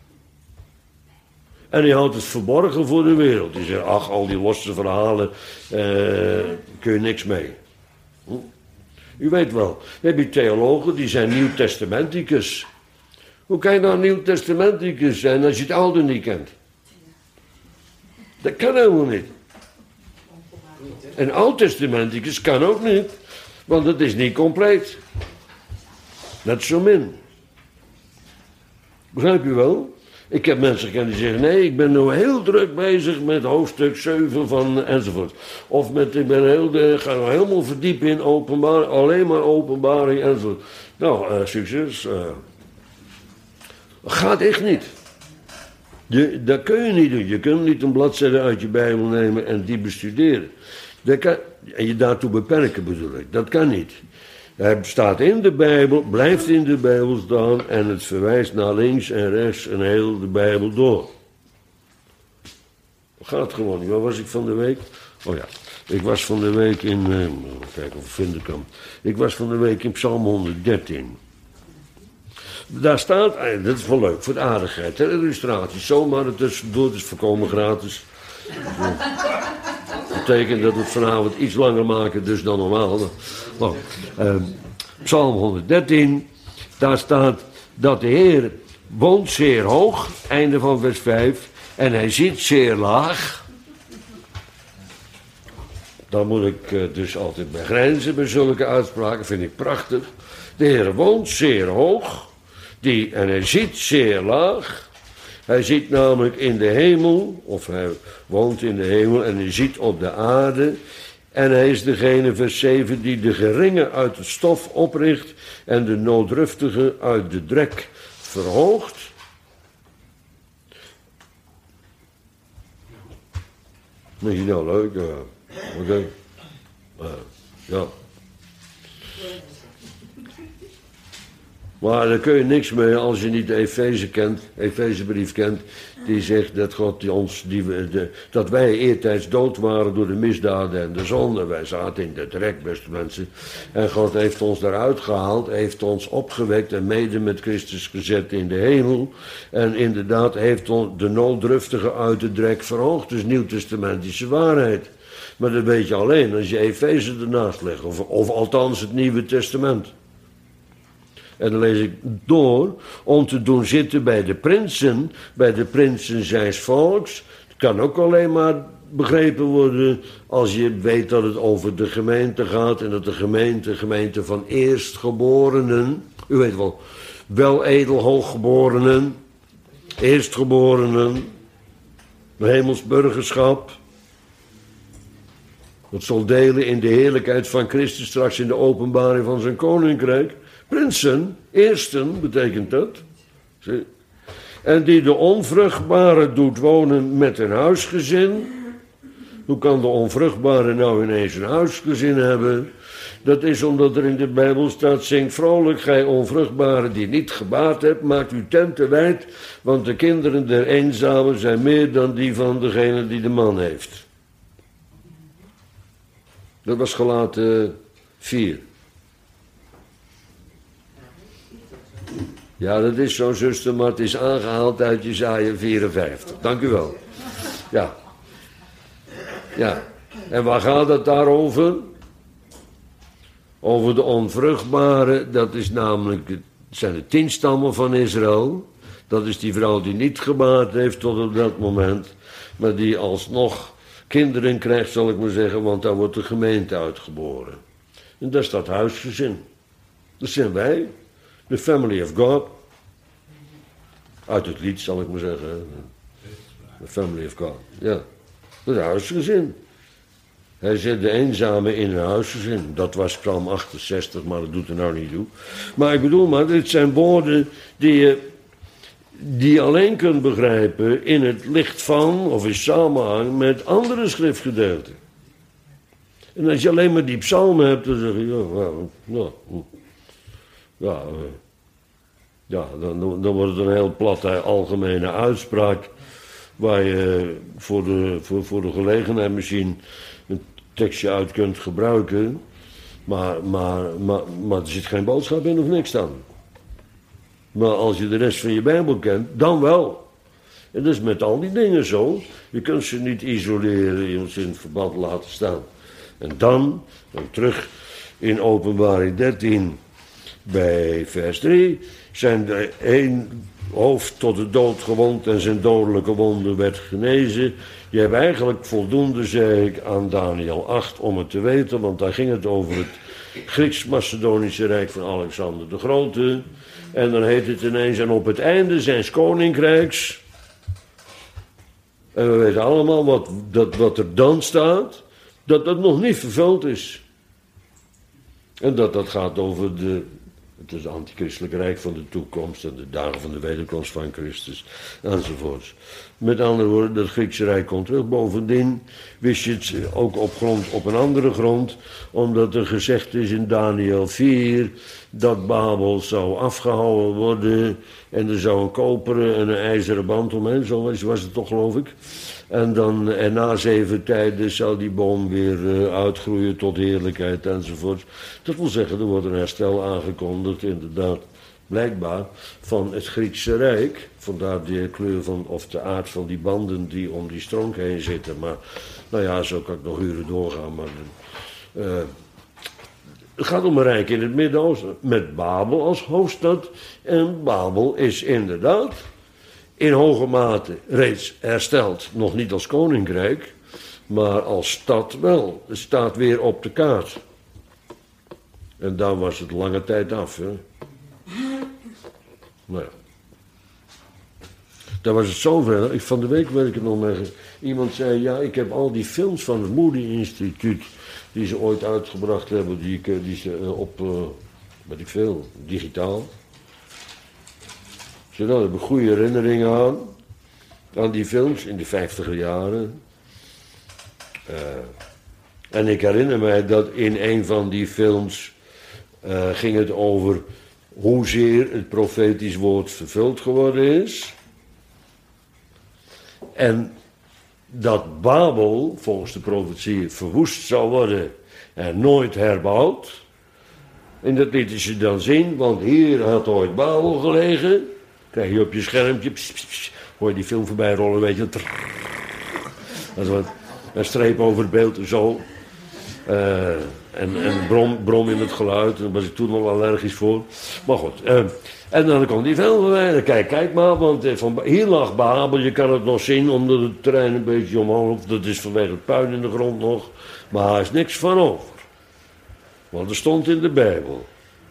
En hij houdt het verborgen voor de wereld. Die zegt, ach, al die losse verhalen, kun je niks mee. U weet wel, dan heb je theologen, die zijn nieuwtestamenticus. Hoe kan je nou nieuwtestamenticus zijn als je het oude niet kent? Dat kan helemaal niet. En oud-testamenticus kan ook niet, want het is niet compleet. Net zo min. Begrijp je wel? Ik heb mensen gekend die zeggen, nee, ik ben nu heel druk bezig met hoofdstuk 7 van enzovoort. Of ik ga nou helemaal verdiepen in openbaring, alleen maar openbaring enzovoort. Nou, succes. Gaat echt niet. Dat kun je niet doen. Je kunt niet een bladzijde uit je Bijbel nemen en die bestuderen. En je daartoe beperken bedoel ik. Dat kan niet. Hij staat in de Bijbel, blijft in de Bijbel staan en het verwijst naar links en rechts en heel de Bijbel door. Gaat gewoon niet. Waar was ik van de week? Oh ja, ik was van de week in, kijken of ik vinden kan. Ik was van de week in Psalm 113. Daar staat, dat is wel leuk, voor de aardigheid, hè, illustraties, zomaar ertussendoor, het is voorkomen gratis. Dat betekent dat we het vanavond iets langer maken dus dan normaal. Nou, Psalm 113, daar staat dat de Heer woont zeer hoog, einde van vers 5, en hij zit zeer laag. Dan moet ik dus altijd bij grenzen bij zulke uitspraken, vind ik prachtig. De Heer woont zeer hoog, en hij zit zeer laag. Hij zit namelijk in de hemel, of hij woont in de hemel en hij zit op de aarde. En hij is degene, vers 7, die de geringe uit het stof opricht en de nooddruftige uit de drek verhoogt. Vind je nou leuk? Oké. Ja. Maar daar kun je niks mee als je niet de Efezebrief kent, die zegt dat God dat wij eertijds dood waren door de misdaden en de zonde. Wij zaten in de drek, beste mensen. En God heeft ons daaruit gehaald, heeft ons opgewekt en mede met Christus gezet in de hemel. En inderdaad heeft de nooddruftige uit de drek verhoogd. Dus nieuwtestamentische waarheid. Maar dat weet je alleen als je Efeze ernaast legt, of althans het Nieuwe Testament. En dan lees ik door, om te doen zitten bij de prinsen zijns volks. Het kan ook alleen maar begrepen worden als je weet dat het over de gemeente gaat en dat de gemeente van eerstgeborenen, u weet wel edel hooggeborenen, eerstgeborenen, hemels burgerschap, dat zal delen in de heerlijkheid van Christus straks in de openbaring van zijn koninkrijk. Prinsen, eersten betekent dat. Zie. En die de onvruchtbare doet wonen met een huisgezin. Hoe kan de onvruchtbare nou ineens een huisgezin hebben? Dat is omdat er in de Bijbel staat, zing vrolijk, gij onvruchtbare die niet gebaat hebt, maakt uw tenten wijd, want de kinderen der eenzamen zijn meer dan die van degene die de man heeft. Dat was Galaten 4. Ja, dat is zo, zuster, maar het is aangehaald uit Jesaja 54. Dank u wel. Ja. Ja. En waar gaat het daarover? Over de onvruchtbare, dat is namelijk, het zijn de 10 stammen van Israël. Dat is die vrouw die niet gebaat heeft tot op dat moment, maar die alsnog kinderen krijgt, zal ik maar zeggen, want daar wordt de gemeente uitgeboren. En dat is dat huisgezin. Dat zijn wij. The family of God. Uit het lied zal ik maar zeggen. The family of God. Ja. Dat is huisgezin. Hij zet de eenzame in een huisgezin. Dat was Psalm 68, maar dat doet er nou niet toe. Maar ik bedoel maar, dit zijn woorden die je alleen kunt begrijpen in het licht van, of in samenhang met andere schriftgedeelten. En als je alleen maar die psalmen hebt, dan zeg je, Ja, dan wordt het een heel platte algemene uitspraak. Waar je voor de gelegenheid misschien een tekstje uit kunt gebruiken. Maar er zit geen boodschap in of niks dan. Maar als je de rest van je Bijbel kent, dan wel. En dat is met al die dingen zo. Je kunt ze niet isoleren, je moet ze in het verband laten staan. En dan terug in Openbaring 13 bij vers 3... zijn er 1 hoofd tot de dood gewond en zijn dodelijke wonde werd genezen. Je hebt eigenlijk voldoende, zei ik, aan Daniel 8 om het te weten, want daar ging het over het Grieks-Macedonische Rijk van Alexander de Grote. En dan heet het ineens, en op het einde zijns koninkrijks. En we weten allemaal wat er dan staat, dat dat nog niet vervuld is. En dat gaat over het is het antichristelijke rijk van de toekomst en de dagen van de wederkomst van Christus enzovoorts. Met andere woorden, dat Griekse rijk komt terug. Bovendien wist je het ook op een andere grond, omdat er gezegd is in Daniel 4 dat Babel zou afgehouden worden en er zou een koperen en een ijzeren band omheen, zo was het toch geloof ik. En na 7 tijden zal die boom weer uitgroeien tot heerlijkheid enzovoort. Dat wil zeggen, er wordt een herstel aangekondigd, inderdaad, blijkbaar, van het Griekse Rijk. Vandaar de kleur of de aard van die banden die om die stronk heen zitten. Maar, nou ja, zo kan ik nog uren doorgaan. Maar het gaat om een rijk in het Midden-Oosten, met Babel als hoofdstad. En Babel is inderdaad in hoge mate reeds hersteld, nog niet als koninkrijk, maar als stad wel. Het staat weer op de kaart. En dan was het lange tijd af. Hè? Nou ja. Daar was het zover. Van de week werd ik er nog mee. Iemand zei, ja, ik heb al die films van het Moody Instituut, die ze ooit uitgebracht hebben, die ze op, weet ik veel, digitaal. Daar heb ik goede herinneringen aan die films in de 50er jaren. En ik herinner mij dat in een van die films ging het over hoezeer het profetisch woord vervuld geworden is. En dat Babel, volgens de profetie, verwoest zou worden en nooit herbouwd. En dat lieten ze dan zien, want hier had ooit Babel gelegen. Krijg je op je schermpje, hoor je die film voorbij rollen, weet je. Dat is wat, een streep over het beeld en zo. En brom in het geluid, daar was ik toen nog allergisch voor. Maar goed, en dan komt die film voorbij. Kijk maar, want hier lag Babel, je kan het nog zien, omdat het terrein een beetje omhoog, dat is vanwege het puin in de grond nog. Maar er is niks van over. Want er stond in de Bijbel.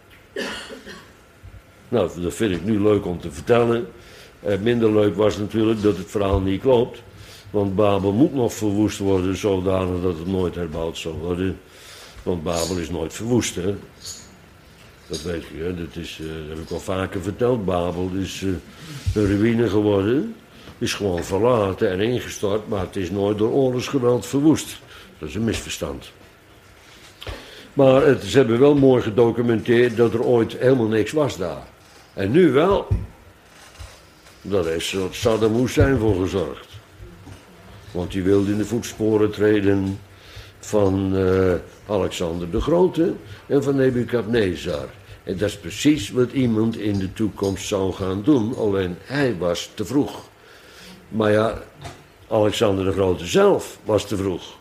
Nou, dat vind ik nu leuk om te vertellen. Minder leuk was natuurlijk dat het verhaal niet klopt. Want Babel moet nog verwoest worden, zodanig dat het nooit herbouwd zal worden. Want Babel is nooit verwoest, hè. Dat weet je, hè. Dat heb ik al vaker verteld. Babel is een ruïne geworden. Is gewoon verlaten en ingestort, maar het is nooit door oorlogsgeweld verwoest. Dat is een misverstand. Maar ze hebben wel mooi gedocumenteerd dat er ooit helemaal niks was daar. En nu wel. Daar is Saddam Hussein voor gezorgd. Want die wilde in de voetsporen treden van Alexander de Grote en van Nebukadnezar. En dat is precies wat iemand in de toekomst zou gaan doen, alleen hij was te vroeg. Maar ja, Alexander de Grote zelf was te vroeg.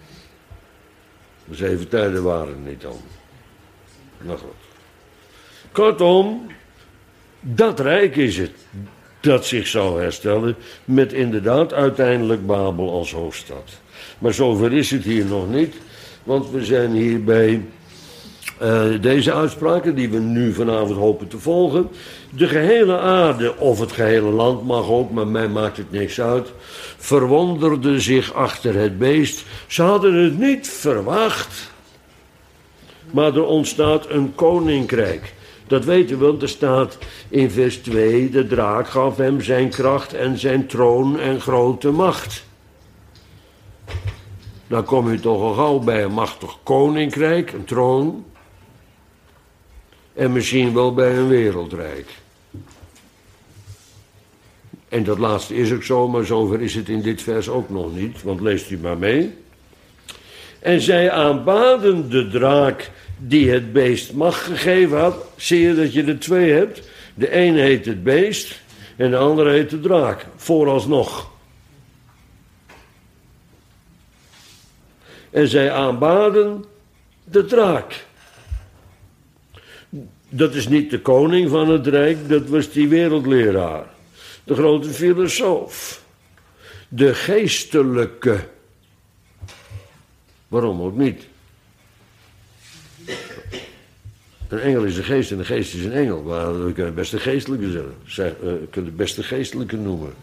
De 7 tijden waren er niet dan. Nou goed. Kortom, dat rijk is het dat zich zou herstellen met inderdaad uiteindelijk Babel als hoofdstad. Maar zover is het hier nog niet, want we zijn hier bij deze uitspraken die we nu vanavond hopen te volgen. De gehele aarde, of het gehele land mag ook, maar mij maakt het niks uit, verwonderde zich achter het beest. Ze hadden het niet verwacht. Maar er ontstaat een koninkrijk. Dat weten we, want er staat in vers 2... de draak gaf hem zijn kracht en zijn troon en grote macht. Dan kom je toch al gauw bij een machtig koninkrijk, een troon. En misschien wel bij een wereldrijk. En dat laatste is ook zo, maar zover is het in dit vers ook nog niet, want leest u maar mee. En zij aanbaden de draak die het beest macht gegeven had. Zie je dat je er twee hebt? De een heet het beest en de andere heet de draak, vooralsnog. En zij aanbaden de draak. Dat is niet de koning van het rijk, dat was die wereldleraar. De grote filosoof. De geestelijke. Waarom ook niet? Een engel is een geest en een geest is een engel. Maar we kunnen best een geestelijke zeggen. We kunnen het best een geestelijke noemen.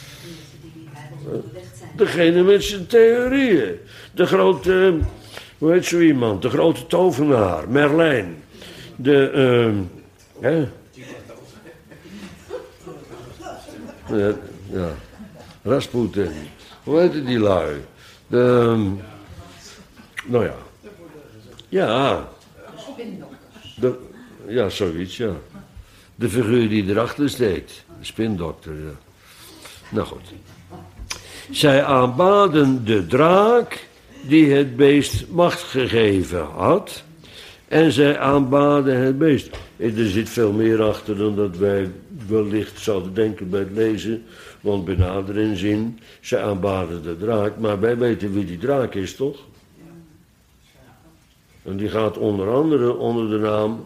Degene met zijn theorieën. De grote, hoe heet zo iemand? De grote tovenaar, Merlijn. Ja, Rasputin. Hoe heette die lui? Nou ja. Ja. Ja, zoiets, ja. De figuur die erachter steekt. De spindokter, ja. Nou goed. Zij aanbaden de draak die het beest macht gegeven had. En zij aanbaden het beest. Er zit veel meer achter dan dat wij wellicht zouden denken bij het lezen. Want bij nader inzien, zij aanbaden de draak. Maar wij weten wie die draak is, toch? En die gaat onder andere onder de naam...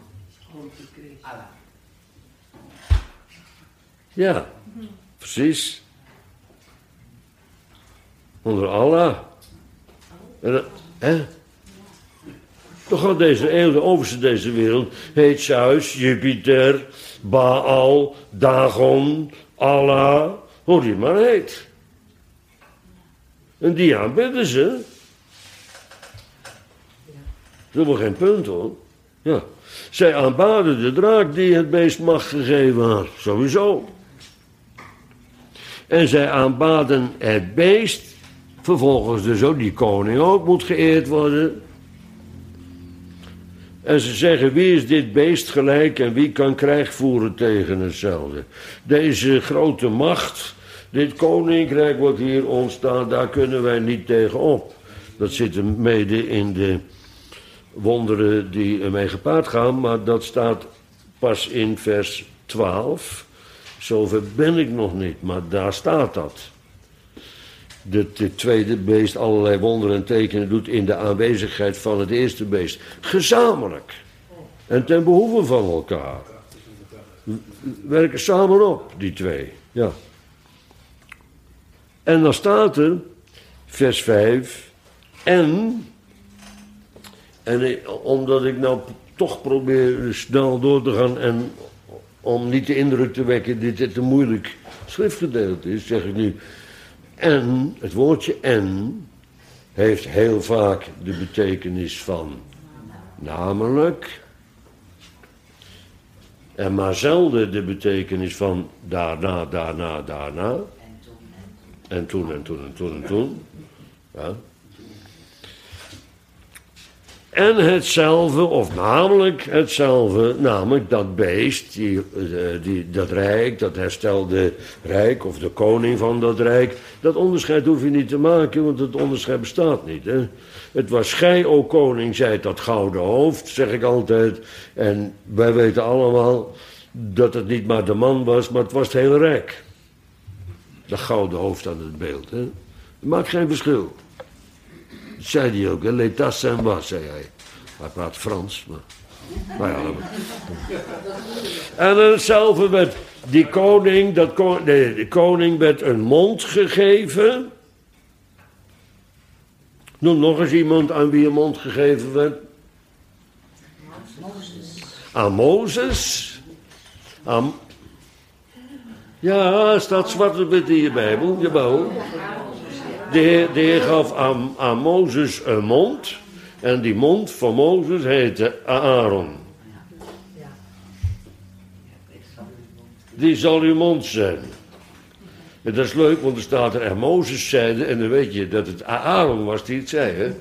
Ja, precies. Onder Allah. Toch al deze eeuw, de overste deze wereld, heet Zeus, Jupiter, Baal, Dagon, Allah, hoe die maar heet. En die aanbidden ze. Dat is helemaal geen punt hoor. Ja. Zij aanbaden de draak die het beest macht gegeven had, sowieso. En zij aanbaden het beest, vervolgens dus ook die koning ook moet geëerd worden. En ze zeggen, wie is dit beest gelijk en wie kan krijg voeren tegen hetzelfde? Deze grote macht, dit koninkrijk wat hier ontstaat, daar kunnen wij niet tegenop. Dat zit mede in de wonderen die ermee gepaard gaan, maar dat staat pas in vers 12. Zover ben ik nog niet, maar daar staat dat. Het tweede beest allerlei wonderen en tekenen doet in de aanwezigheid van het eerste beest. Gezamenlijk. En ten behoeve van elkaar. Werken samen op, die twee. Ja. En dan staat er, vers 5, en omdat ik nou toch probeer snel door te gaan en om niet de indruk te wekken dat dit een moeilijk schriftgedeelte is, zeg ik nu. En, het woordje en, heeft heel vaak de betekenis van namelijk. En maar zelden de betekenis van daarna, daarna, daarna. En toen, en toen, en toen, en toen. Ja. En hetzelfde, of namelijk hetzelfde, namelijk dat beest, dat rijk, dat herstelde rijk, of de koning van dat rijk. Dat onderscheid hoef je niet te maken, want het onderscheid bestaat niet. Hè? Het was gij, o koning, zijt dat gouden hoofd, zeg ik altijd. En wij weten allemaal dat het niet maar de man was, maar het was het hele rijk. Dat gouden hoofd aan het beeld. Hè? Het maakt geen verschil. Dat zei hij ook, hè? L'état saint was, zei hij. Hij praat Frans, maar... Nou ja, en hetzelfde werd die koning, de koning werd een mond gegeven. Noem nog eens iemand aan wie een mond gegeven werd. Aan Mozes. Ja, staat zwart op wit in je Bijbel, jawel. De Heer gaf aan Mozes een mond. En die mond van Mozes heette Aaron. Die zal uw mond zijn. En dat is leuk, want er staat er en Mozes zeide, en dan weet je dat het Aaron was die het zei, hè?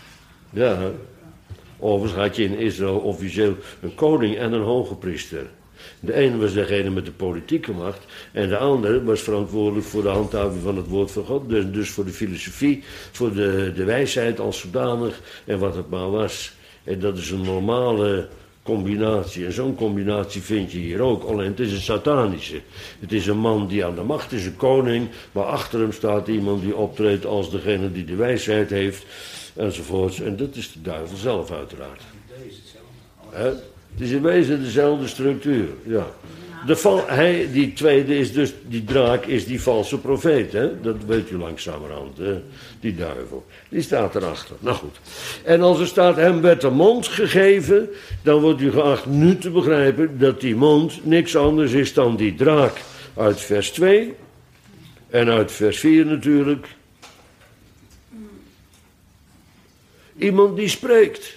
Ja, overigens had je in Israël officieel een koning en een hoge priester. De ene was degene met de politieke macht en de andere was verantwoordelijk voor de handhaving van het woord van God. Dus voor de filosofie, voor de wijsheid als zodanig en wat het maar was. En dat is een normale combinatie. En zo'n combinatie vind je hier ook. Alleen het is een satanische. Het is een man die aan de macht is, een koning, maar achter hem staat iemand die optreedt als degene die de wijsheid heeft, enzovoorts. En dat is de duivel zelf uiteraard. Het is in wezen dezelfde structuur, ja. Die tweede is dus, die draak is die valse profeet, hè? Dat weet u langzamerhand, hè? Die duivel. Die staat erachter. Nou goed. En als er staat, hem werd de mond gegeven, dan wordt u geacht nu te begrijpen dat die mond niks anders is dan die draak uit vers 2 en uit vers 4 natuurlijk. Iemand die spreekt.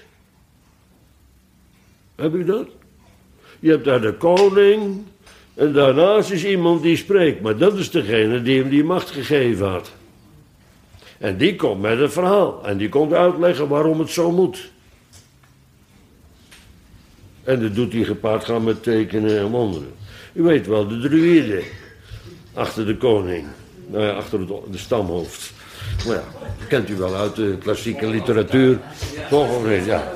Heb je dat? Je hebt daar de koning en daarnaast is iemand die spreekt. Maar dat is degene die hem die macht gegeven had. En die komt met een verhaal. En die komt uitleggen waarom het zo moet. En dat doet hij gepaard gaan met tekenen en wonderen. U weet wel, de druïden. Achter de koning. Nou ja, achter de stamhoofd. Maar ja, dat kent u wel uit de klassieke literatuur. Toch of niet? Ja.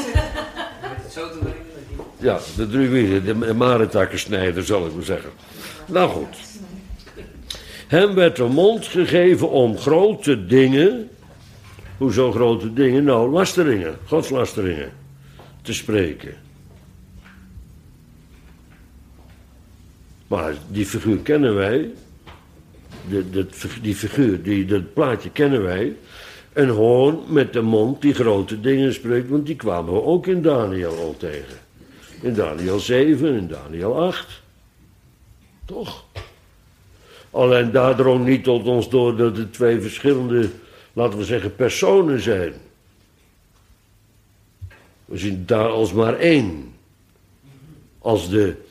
Ja, de druïden, de marentakkensnijder zal ik maar zeggen. Nou goed. Hem werd de mond gegeven om grote dingen. Hoezo grote dingen? Nou, lasteringen, godslasteringen te spreken. Maar die figuur kennen wij. Die figuur, dat plaatje kennen wij. Een hoorn met de mond die grote dingen spreekt, want die kwamen we ook in Daniel al tegen. In Daniel 7, in Daniel 8. Toch? Alleen daar drong niet tot ons door dat het twee verschillende, laten we zeggen, personen zijn. We zien daar als maar één. Als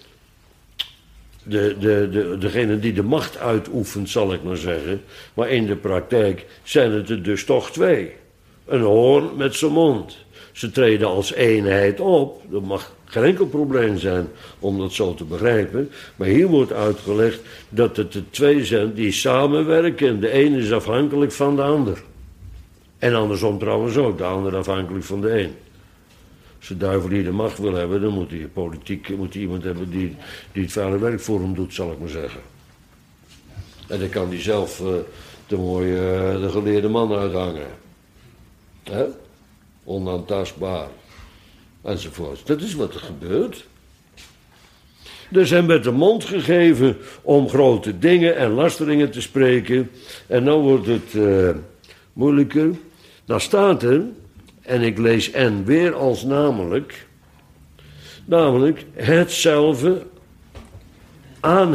degene die de macht uitoefent, zal ik maar zeggen. Maar in de praktijk zijn het er dus toch twee. Een hoorn met zijn mond. Ze treden als eenheid op. Dat mag geen enkel probleem zijn om dat zo te begrijpen. Maar hier wordt uitgelegd dat het er twee zijn die samenwerken. En de ene is afhankelijk van de ander. En andersom trouwens ook, de ander afhankelijk van de een. Als de duivel die de macht wil hebben, dan moet hij iemand hebben die het vuile werk voor hem doet, zal ik maar zeggen. En dan kan hij zelf de geleerde man uithangen. Hè? Onaantastbaar. Enzovoort. Dat is wat er gebeurt. Dus hem werd de mond gegeven om grote dingen en lasteringen te spreken. En dan wordt het moeilijker. Dan staat er, en ik lees en weer als namelijk hetzelfde, aan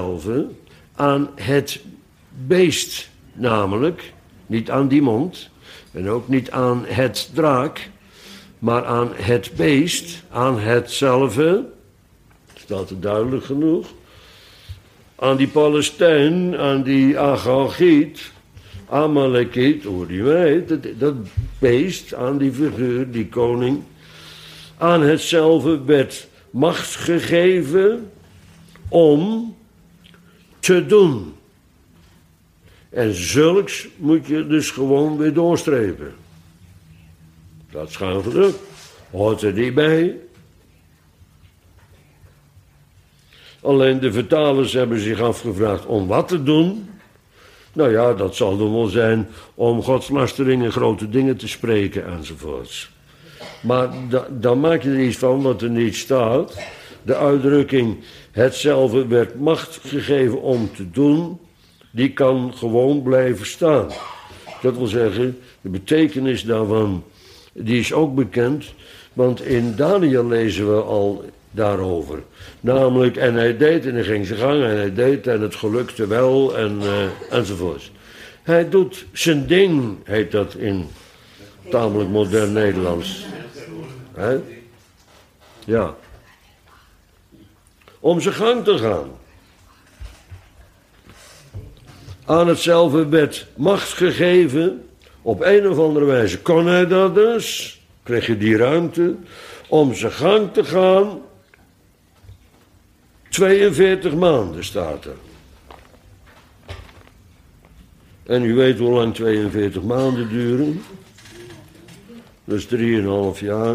het beest, namelijk, niet aan die mond, en ook niet aan het draak, maar aan het beest, aan hetzelfde, staat er duidelijk genoeg, aan die Palestijn, aan die Agalgiet, Amalekiet, hoe die weet, dat beest, aan die figuur, die koning, aan hetzelfde werd macht gegeven om te doen. En zulks moet je dus gewoon weer doorstrepen. Dat is schuin gedrukt. Hoort er niet bij. Alleen de vertalers hebben zich afgevraagd om wat te doen. Nou ja, dat zal dan wel zijn om godslasteringen, grote dingen te spreken enzovoorts. Maar dan maak je er iets van wat er niet staat. De uitdrukking hetzelfde werd macht gegeven om te doen, die kan gewoon blijven staan. Dat wil zeggen, de betekenis daarvan, die is ook bekend, want in Daniel lezen we al daarover. Namelijk, en hij deed en hij ging zijn gang en hij deed en het gelukte wel enzovoort. Hij doet zijn ding, heet dat in tamelijk modern Nederlands. He? Ja. Om zijn gang te gaan. Aan hetzelfde werd macht gegeven. Op een of andere wijze kon hij dat dus. Kreeg je die ruimte om zijn gang te gaan. 42 maanden staat er. En u weet hoe lang 42 maanden duren. Dat is 3,5 jaar.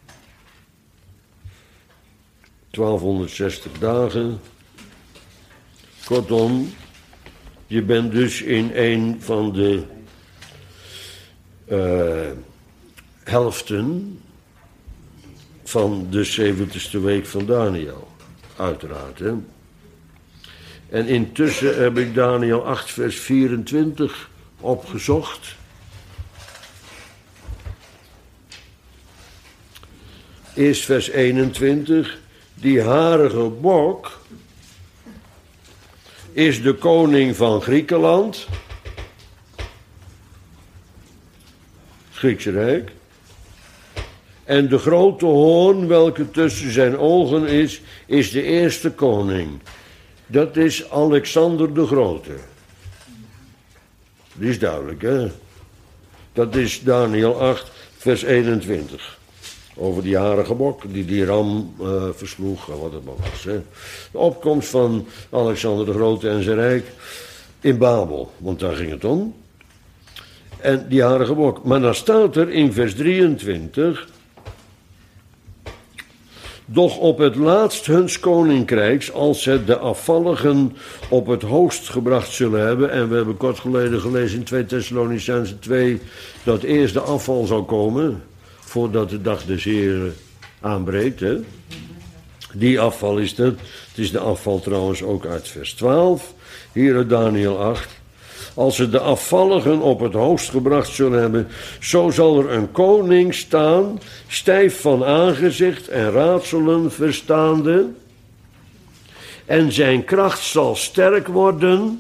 1260 dagen. Kortom, je bent dus in een van de helften van de 70ste week van Daniel. Uiteraard, hè. En intussen heb ik Daniel 8 vers 24 opgezocht. Eerst vers 21. Die harige bok is de koning van Griekenland. Griekse Rijk. En de grote hoorn, welke tussen zijn ogen is de eerste koning. Dat is Alexander de Grote. Die is duidelijk, hè? Dat is Daniel 8, vers 21. Over die harige bok die ram versloeg en wat het maar was. Hè? De opkomst van Alexander de Grote en zijn rijk in Babel. Want daar ging het om. En die harige bok. Maar dan staat er in vers 23... Doch op het laatst huns koninkrijks, als het de afvalligen op het hoogst gebracht zullen hebben. En we hebben kort geleden gelezen in 2 Thessalonicenzen 2... dat eerst de afval zal komen, voordat de dag des Heren aanbreekt. Hè? Die afval is het. Het is de afval trouwens ook uit vers 12. Hier uit Daniel 8. Als ze de afvalligen op het hoogst gebracht zullen hebben, zo zal er een koning staan, stijf van aangezicht en raadselen verstaande. En zijn kracht zal sterk worden.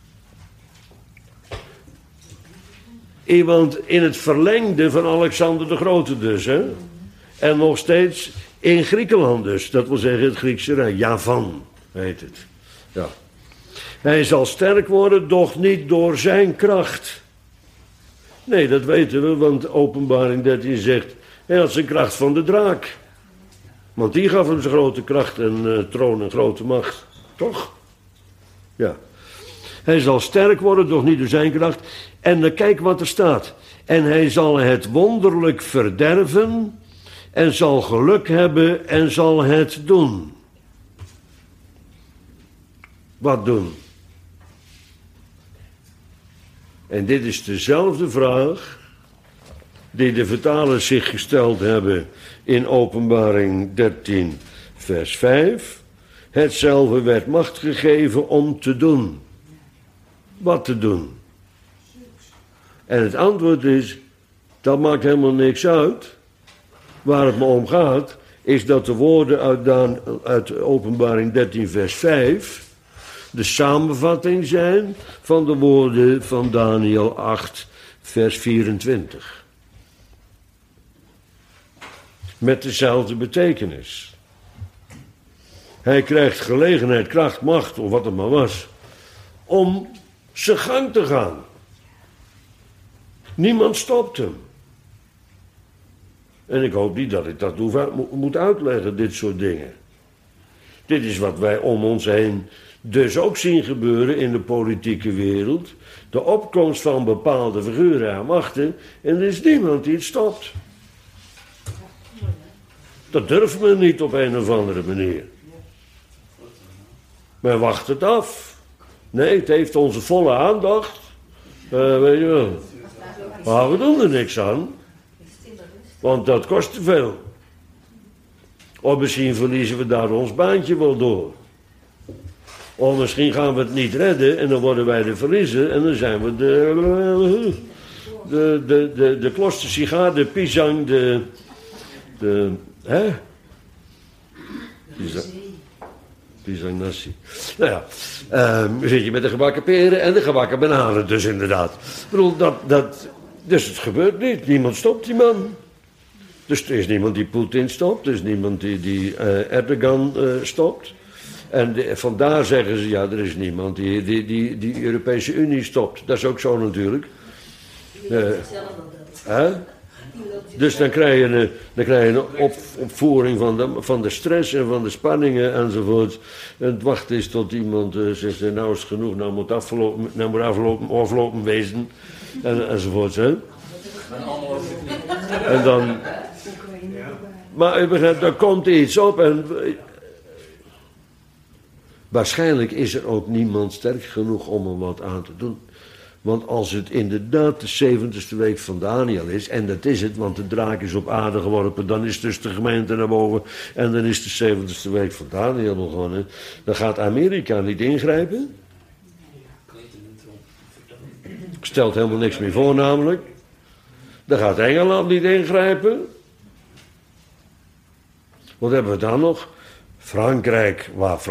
Want in het verlengde van Alexander de Grote dus, hè. En nog steeds in Griekenland dus, dat wil zeggen het Griekse Rijk. Javan heet het, ja. Hij zal sterk worden, doch niet door zijn kracht. Nee, dat weten we, want Openbaring 13 zegt... hij had zijn kracht van de draak. Want die gaf hem zijn grote kracht en troon en grote macht. Toch? Ja. Hij zal sterk worden, doch niet door zijn kracht. En dan kijk wat er staat. En hij zal het wonderlijk verderven... en zal geluk hebben en zal het doen. Wat doen? En dit is dezelfde vraag die de vertalers zich gesteld hebben in Openbaring 13, vers 5. Hetzelfde werd macht gegeven om te doen. Wat te doen? En het antwoord is, dat maakt helemaal niks uit. Waar het me om gaat, is dat de woorden uit Openbaring 13, vers 5... de samenvatting zijn van de woorden van Daniel 8, vers 24. Met dezelfde betekenis. Hij krijgt gelegenheid, kracht, macht, of wat het maar was, om zijn gang te gaan. Niemand stopt hem. En ik hoop niet dat ik dat moet uitleggen, dit soort dingen. Dit is wat wij om ons heen dus ook zien gebeuren in de politieke wereld. De opkomst van bepaalde figuren en machten. En er is niemand die het stopt. Dat durft men niet op een of andere manier. Men wacht het af. Nee, het heeft onze volle aandacht. Weet je wel. Maar we doen er niks aan. Want dat kost te veel. Of misschien verliezen we daar ons baantje wel door. Of misschien gaan we het niet redden en dan worden wij de verliezer en dan zijn we de klostersigaar, de pisang, pisang nasi. Nou ja, zit je met de gebakken peren en de gebakken bananen dus inderdaad. Ik bedoel, dus het gebeurt niet, niemand stopt die man. Dus er is niemand die Poetin stopt, er is niemand die Erdogan stopt. En vandaar zeggen ze, ja, er is niemand die Europese Unie stopt. Dat is ook zo natuurlijk. Dus dan krijg je een opvoering van de stress en van de spanningen enzovoort. En het wachten is tot iemand zegt, nou is het genoeg, nou moet aflopen wezen. Enzovoort. Hè? En dan... Maar u begrijpt, daar komt iets op en... Waarschijnlijk is er ook niemand sterk genoeg om er wat aan te doen. Want als het inderdaad de 70ste week van Daniel is, en dat is het, want de draak is op aarde geworpen, dan is dus de gemeente naar boven, en dan is de 70ste week van Daniel begonnen, dan gaat Amerika niet ingrijpen. Stelt helemaal niks meer voor namelijk. Dan gaat Engeland niet ingrijpen. Wat hebben we dan nog? Frankrijk,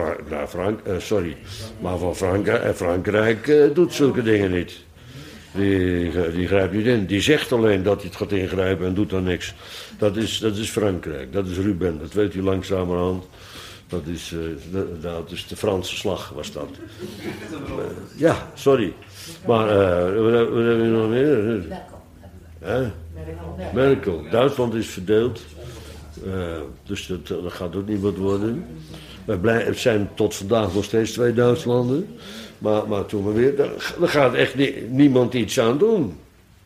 Frankrijk doet zulke dingen niet. Die grijpt niet in. Die zegt alleen dat hij het gaat ingrijpen en doet dan niks. Dat is Frankrijk, dat is Ruben, dat weet u langzamerhand. Dat is de Franse slag, was dat. Ja, sorry. Maar, wat hebben we nog meer? Merkel. Duitsland is verdeeld. Dus dat gaat ook niet wat worden. Het zijn tot vandaag nog steeds 2 Duitslanden. Maar toen we weer... Daar gaat echt niemand iets aan doen.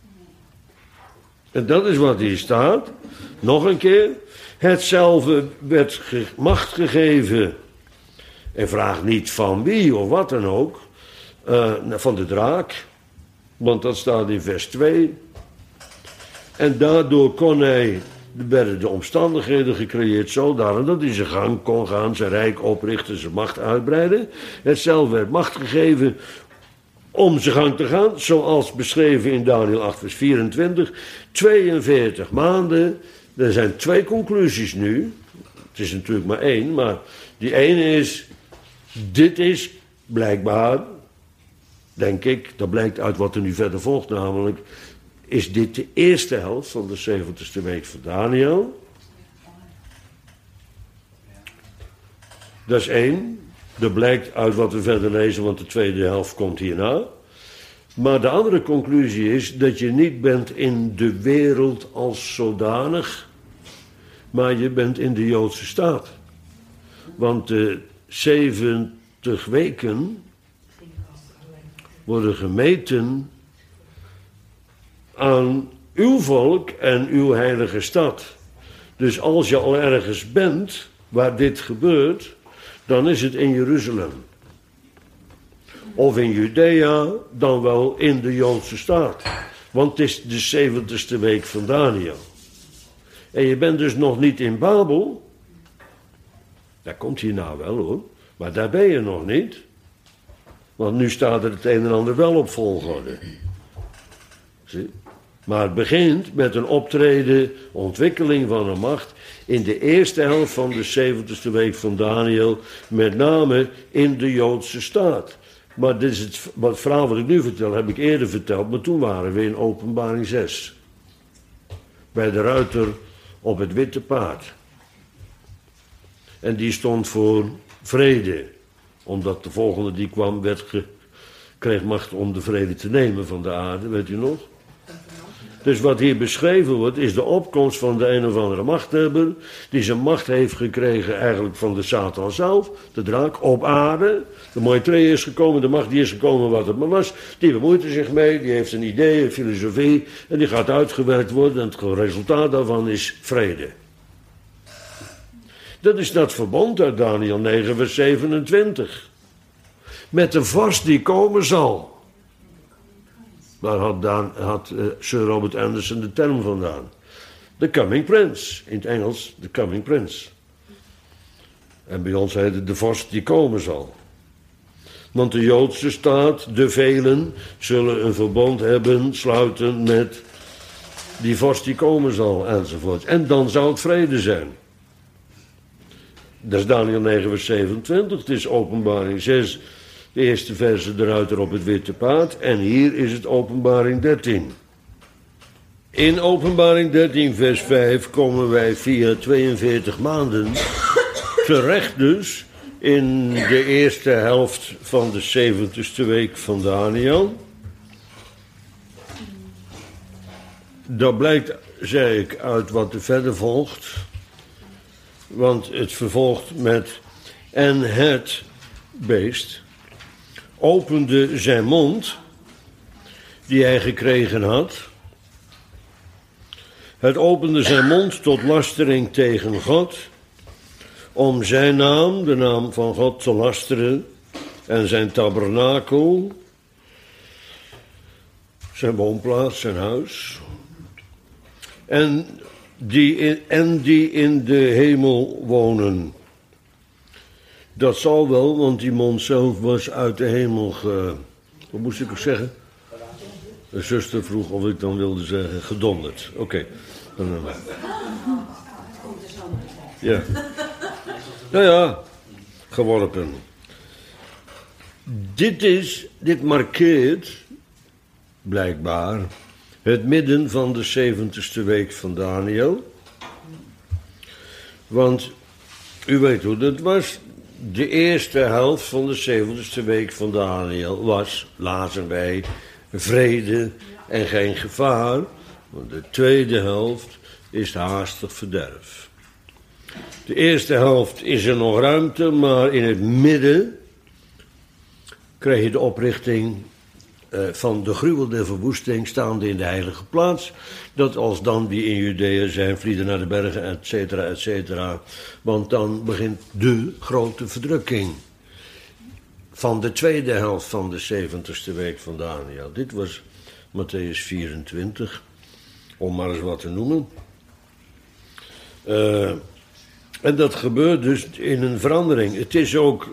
En dat is wat hier staat. Nog een keer. Hetzelfde werd macht gegeven. En vraag niet van wie of wat dan ook. Van de draak. Want dat staat in vers 2. En daardoor kon hij... Er werden de omstandigheden gecreëerd zodanig dat hij zijn gang kon gaan, zijn rijk oprichten, zijn macht uitbreiden. Hetzelfde werd macht gegeven om zijn gang te gaan, zoals beschreven in Daniel 8 vers 24. 42 maanden, er zijn 2 conclusies nu. Het is natuurlijk maar 1, maar die ene is, dit is blijkbaar, denk ik, dat blijkt uit wat er nu verder volgt namelijk... Is dit de eerste helft van de 70ste week van Daniel? Dat is 1. Dat blijkt uit wat we verder lezen, want de tweede helft komt hierna. Maar de andere conclusie is dat je niet bent in de wereld als zodanig, maar je bent in de Joodse staat. Want de 70 weken worden gemeten aan uw volk en uw heilige stad. Dus als je al ergens bent waar dit gebeurt, dan is het in Jeruzalem. Of in Judea, dan wel in de Joodse staat. Want het is de 70ste week van Daniel. En je bent dus nog niet in Babel. Daar komt hij nou wel hoor. Maar daar ben je nog niet. Want nu staat er het een en ander wel op volgorde. Zie? Maar het begint met een optreden, ontwikkeling van een macht in de eerste helft van de 70ste week van Daniel, met name in de Joodse staat. Maar dit is het verhaal wat ik nu vertel, heb ik eerder verteld, maar toen waren we in Openbaring 6. Bij de ruiter op het witte paard. En die stond voor vrede, omdat de volgende die kwam kreeg macht om de vrede te nemen van de aarde, weet u nog? Dus wat hier beschreven wordt, is de opkomst van de een of andere machthebber, die zijn macht heeft gekregen eigenlijk van de Satan zelf, de draak, op aarde. De Maitreya is gekomen, de macht die is gekomen wat het maar was, die bemoeit er zich mee, die heeft een idee, een filosofie, en die gaat uitgewerkt worden, en het resultaat daarvan is vrede. Dat is dat verbond uit Daniel 9 vers 27. Met de vorst die komen zal. Daar had Sir Robert Anderson de term vandaan. The Coming Prince. In het Engels, The Coming Prince. En bij ons heet het de vorst die komen zal. Want de Joodse staat, de velen, zullen een verbond hebben, sluiten met die vorst die komen zal, enzovoort. En dan zal het vrede zijn. Dat is Daniel 9 vers 27. Het is Openbaring 6. De eerste verse eruit er op het witte paard. En hier is het Openbaring 13. In Openbaring 13 vers 5 komen wij via 42 maanden terecht dus in de eerste helft van de 70ste week van Daniel. Dat blijkt zei ik, uit wat er verder volgt. Want het vervolgt met... En het beest opende zijn mond, die hij gekregen had. Het opende zijn mond tot lastering tegen God, om zijn naam, de naam van God, te lasteren, en zijn tabernakel, zijn woonplaats, zijn huis, en die in de hemel wonen. Dat zal wel, want die mond zelf was uit de hemel wat moest ik ook zeggen? De zuster vroeg of ik dan wilde zeggen gedonderd. Oké. Ja. Nou ja, geworpen. Dit markeert, blijkbaar, het midden van de 70ste week van Daniel. Want, u weet hoe dat was... De eerste helft van de 70ste week van Daniel was, lazen wij, vrede en geen gevaar. Want de tweede helft is haastig verderf. De eerste helft is er nog ruimte, maar in het midden krijg je de oprichting van de gruwel der verwoesting staande in de heilige plaats. Dat als dan die in Judea zijn, vlieden naar de bergen, et cetera, et cetera. Want dan begint de grote verdrukking van de tweede helft van de 70ste week van Daniel. Dit was Mattheüs 24, om maar eens wat te noemen. En dat gebeurt dus in een verandering. Het is ook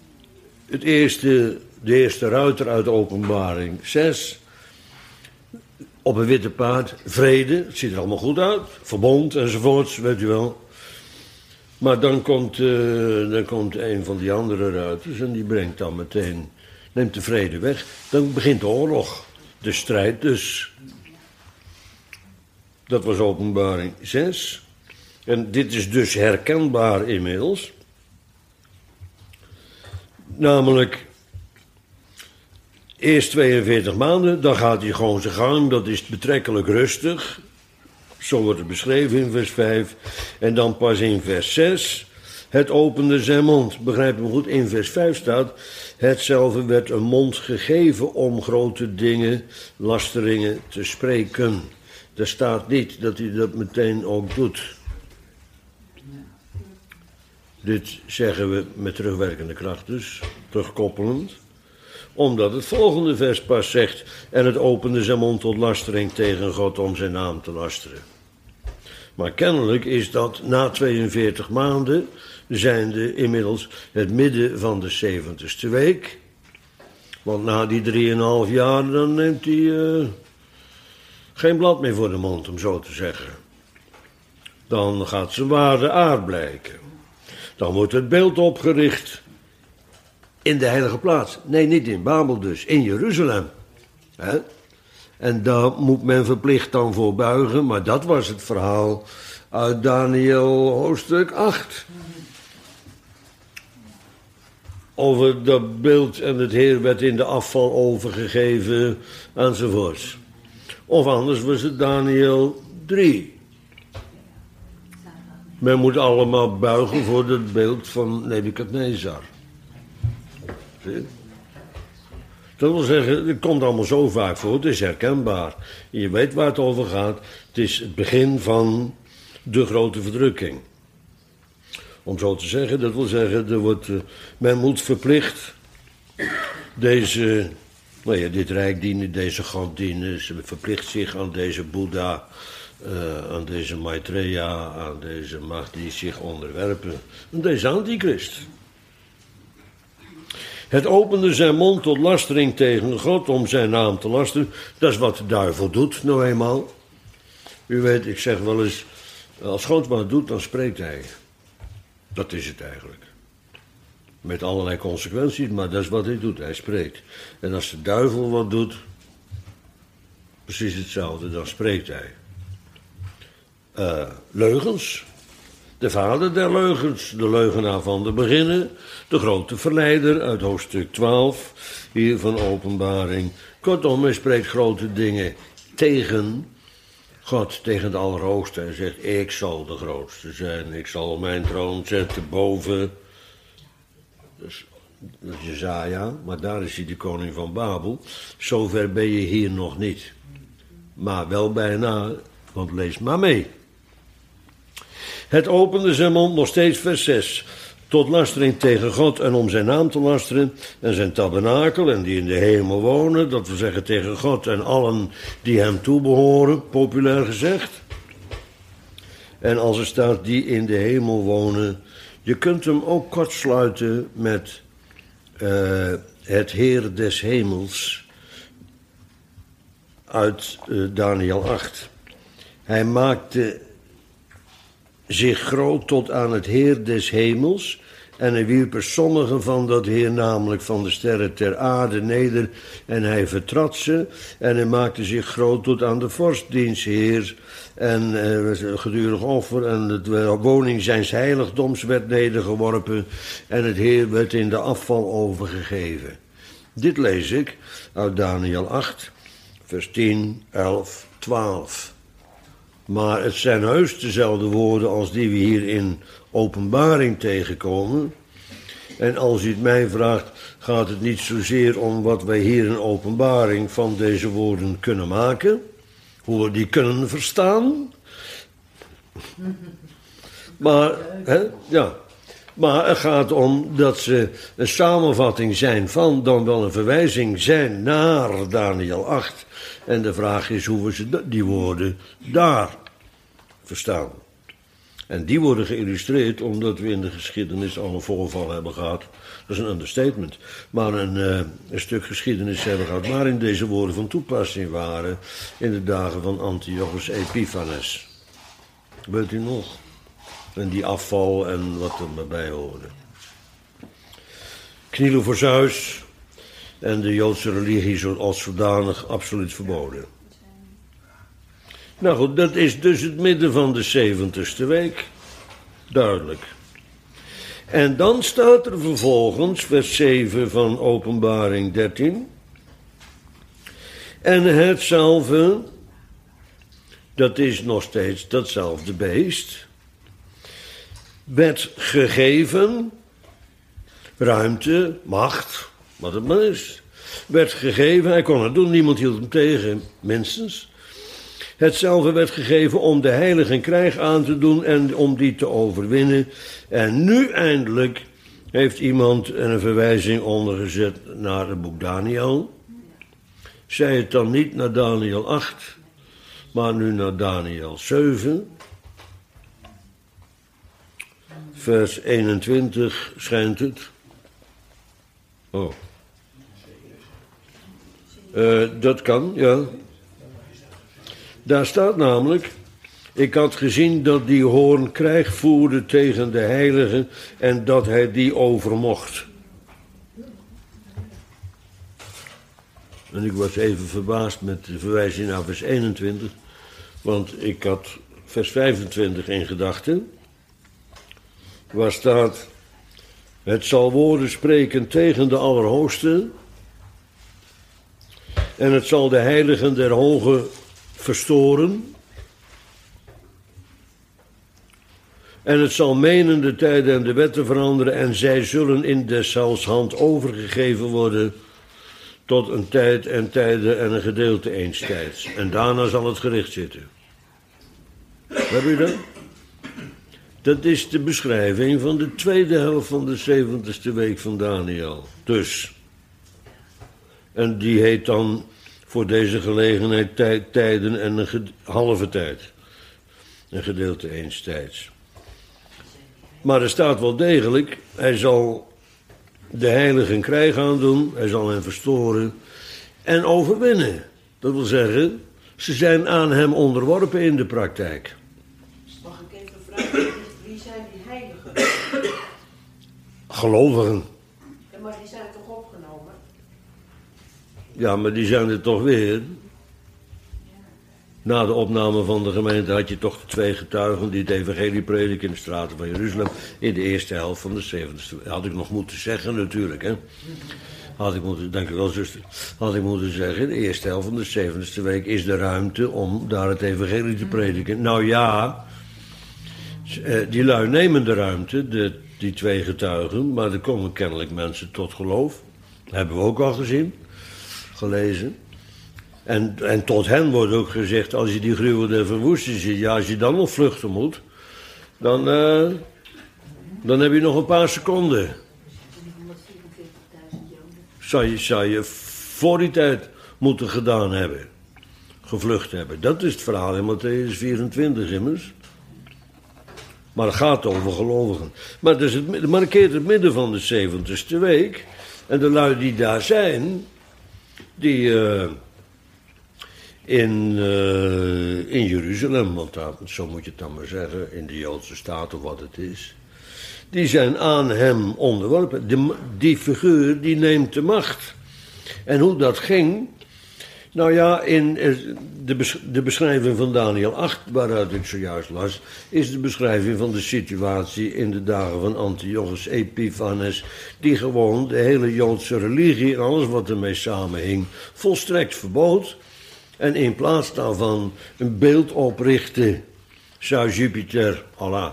de eerste ruiter uit de Openbaring 6... Op een witte paard, vrede, het ziet er allemaal goed uit, verbond enzovoorts, weet u wel. Maar dan komt een van die andere ruiters en die brengt dan meteen, neemt de vrede weg. Dan begint de oorlog, de strijd dus. Dat was Openbaring 6. En dit is dus herkenbaar inmiddels. Namelijk... Eerst 42 maanden, dan gaat hij gewoon zijn gang, dat is betrekkelijk rustig. Zo wordt het beschreven in vers 5. En dan pas in vers 6, het opende zijn mond. Begrijp me goed, in vers 5 staat... Hetzelfde werd een mond gegeven om grote dingen, lasteringen te spreken. Er staat niet dat hij dat meteen ook doet. Dit zeggen we met terugwerkende kracht dus, terugkoppelend. Omdat het volgende vers pas zegt... En het opende zijn mond tot lastering tegen God om zijn naam te lasteren. Maar kennelijk is dat na 42 maanden... zijnde inmiddels het midden van de 70ste week. Want na die 3,5 jaar... dan neemt hij geen blad meer voor de mond, om zo te zeggen. Dan gaat zijn ware aard blijken. Dan wordt het beeld opgericht... In de heilige plaats. Nee, niet in Babel dus. In Jeruzalem. He? En daar moet men verplicht dan voor buigen. Maar dat was het verhaal uit Daniel hoofdstuk 8. Over dat beeld en het Heer werd in de afval overgegeven enzovoorts. Of anders was het Daniel 3. Men moet allemaal buigen voor het beeld van Nebukadnezar. Dat wil zeggen, het komt allemaal zo vaak voor, het is herkenbaar. Je weet waar het over gaat, het is het begin van de grote verdrukking. Om zo te zeggen, dat wil zeggen, men moet verplicht dit rijk dienen, deze God dienen. Ze verplicht zich aan deze Boeddha, aan deze Maitreya, aan deze macht die zich onderwerpen. Aan deze antichrist. Het opende zijn mond tot lastering tegen God om zijn naam te lasteren. Dat is wat de duivel doet, nou eenmaal. U weet, ik zeg wel eens, als God wat doet, dan spreekt hij. Dat is het eigenlijk. Met allerlei consequenties, maar dat is wat hij doet, hij spreekt. En als de duivel wat doet, precies hetzelfde, dan spreekt hij. Leugens. De vader der leugens, de leugenaar van de beginnen, de grote verleider uit hoofdstuk 12, hier van Openbaring. Kortom, hij spreekt grote dingen tegen God tegen de Allerhoogste en zegt, ik zal de grootste zijn, ik zal mijn troon zetten boven. Dus, dat is Jesaja, maar daar is hij de koning van Babel. Zover ben je hier nog niet. Maar wel bijna, want lees maar mee. Het opende zijn mond, nog steeds vers 6. Tot lastering tegen God en om zijn naam te lasteren en zijn tabernakel en die in de hemel wonen. Dat wil zeggen tegen God en allen die hem toebehoren, populair gezegd. En als er staat die in de hemel wonen, je kunt hem ook kortsluiten met het Heer des hemels uit Daniel 8. Hij maakte zich groot tot aan het Heer des hemels en hij wierp er sommigen van dat Heer, namelijk van de sterren ter aarde, neder en hij vertrad ze en hij maakte zich groot tot aan de vorst diens Heer en gedurig offer en de woning zijns heiligdoms werd nedergeworpen en het Heer werd in de afval overgegeven. Dit lees ik uit Daniel 8, vers 10, 11, 12. Maar het zijn heus dezelfde woorden als die we hier in Openbaring tegenkomen. En als u het mij vraagt, gaat het niet zozeer om wat wij hier in Openbaring van deze woorden kunnen maken. Hoe we die kunnen verstaan. Maar, maar het gaat om dat ze een samenvatting zijn van, dan wel een verwijzing zijn naar Daniel 8. En de vraag is hoe we die woorden daar verstaan. En die worden geïllustreerd omdat we in de geschiedenis al een voorval hebben gehad. Dat is een understatement. Maar een stuk geschiedenis hebben gehad waarin deze woorden van toepassing waren in de dagen van Antiochus Epiphanes. Weet u nog? En die afval en wat er bij hoorde. Knielen voor Zeus en de Joodse religie als zodanig absoluut verboden. Nou goed, dat is dus het midden van de 70ste week. Duidelijk. En dan staat er vervolgens, vers 7 van Openbaring 13. En hetzelfde, dat is nog steeds datzelfde beest, werd gegeven, ruimte, macht, wat het maar is, werd gegeven, hij kon het doen, niemand hield hem tegen, minstens. Hetzelfde werd gegeven om de heiligen krijg aan te doen en om die te overwinnen. En nu eindelijk heeft iemand een verwijzing ondergezet naar het boek Daniel. Zij het dan niet naar Daniel 8, maar nu naar Daniel 7. Vers 21 schijnt het. Oh. Dat kan, ja. Daar staat namelijk, ik had gezien dat die hoorn krijg voerde tegen de heiligen en dat hij die overmocht. En ik was even verbaasd met de verwijzing naar vers 21, want ik had vers 25 in gedachten, waar staat, het zal woorden spreken tegen de Allerhoogste en het zal de heiligen der Hoge verstoren. En het zal menen de tijden en de wetten veranderen en zij zullen in deszelfs hand overgegeven worden tot een tijd en tijden en een gedeelte eens tijds. En daarna zal het gericht zitten. Heb je dat? Dat is de beschrijving van de tweede helft van de 70ste week van Daniel. Dus. En die heet dan voor deze gelegenheid tijden en een halve tijd. Een gedeelte eens tijds. Maar er staat wel degelijk, hij zal de heiligen krijg aandoen, hij zal hen verstoren en overwinnen. Dat wil zeggen, ze zijn aan hem onderworpen in de praktijk. Mag ik even vragen, wie zijn die heiligen? Gelovigen. Ja, maar die zijn toch opgenomen? Ja, maar die zijn er toch weer. Na de opname van de gemeente had je toch de 2 getuigen die het evangelie prediken in de straten van Jeruzalem in de eerste helft van de 70ste. Had ik nog moeten zeggen natuurlijk, hè. Dank u wel, zuster. Had ik moeten zeggen, de eerste helft van de 70ste week is de ruimte om daar het evangelie te prediken. Nou ja, die lui nemen de ruimte, die 2 getuigen, maar er komen kennelijk mensen tot geloof. Dat hebben we ook al gezien, gelezen. En tot hen wordt ook gezegd, als je die gruwel der verwoesting ziet, ja, als je dan nog vluchten moet, dan heb je nog een paar seconden. Zou je voor die tijd moeten gedaan hebben, gevlucht hebben. Dat is het verhaal in Mattheüs 24 immers. Maar het gaat over gelovigen. Maar dus het markeert het midden van de 70ste week. En de lui die daar zijn, die in Jeruzalem, want zo moet je het dan maar zeggen, in de Joodse staat of wat het is, die zijn aan hem onderworpen. Die figuur die neemt de macht. En hoe dat ging, nou ja, in de beschrijving van Daniel 8, waaruit ik zojuist las, is de beschrijving van de situatie in de dagen van Antiochus Epiphanes, die gewoon de hele Joodse religie en alles wat ermee samenhing volstrekt verbood. En in plaats daarvan een beeld oprichtte, Zeus Jupiter, Allah,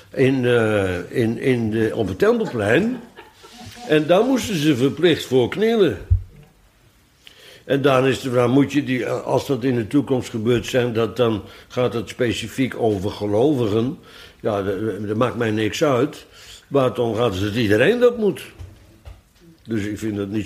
op het Tempelplein. En daar moesten ze verplicht voor knielen. En dan is de vraag, moet je als dat in de toekomst gebeurt zijn, dan gaat het specifiek over gelovigen. Ja, dat maakt mij niks uit. Maar het om gaat dat iedereen dat moet. Dus ik vind dat niet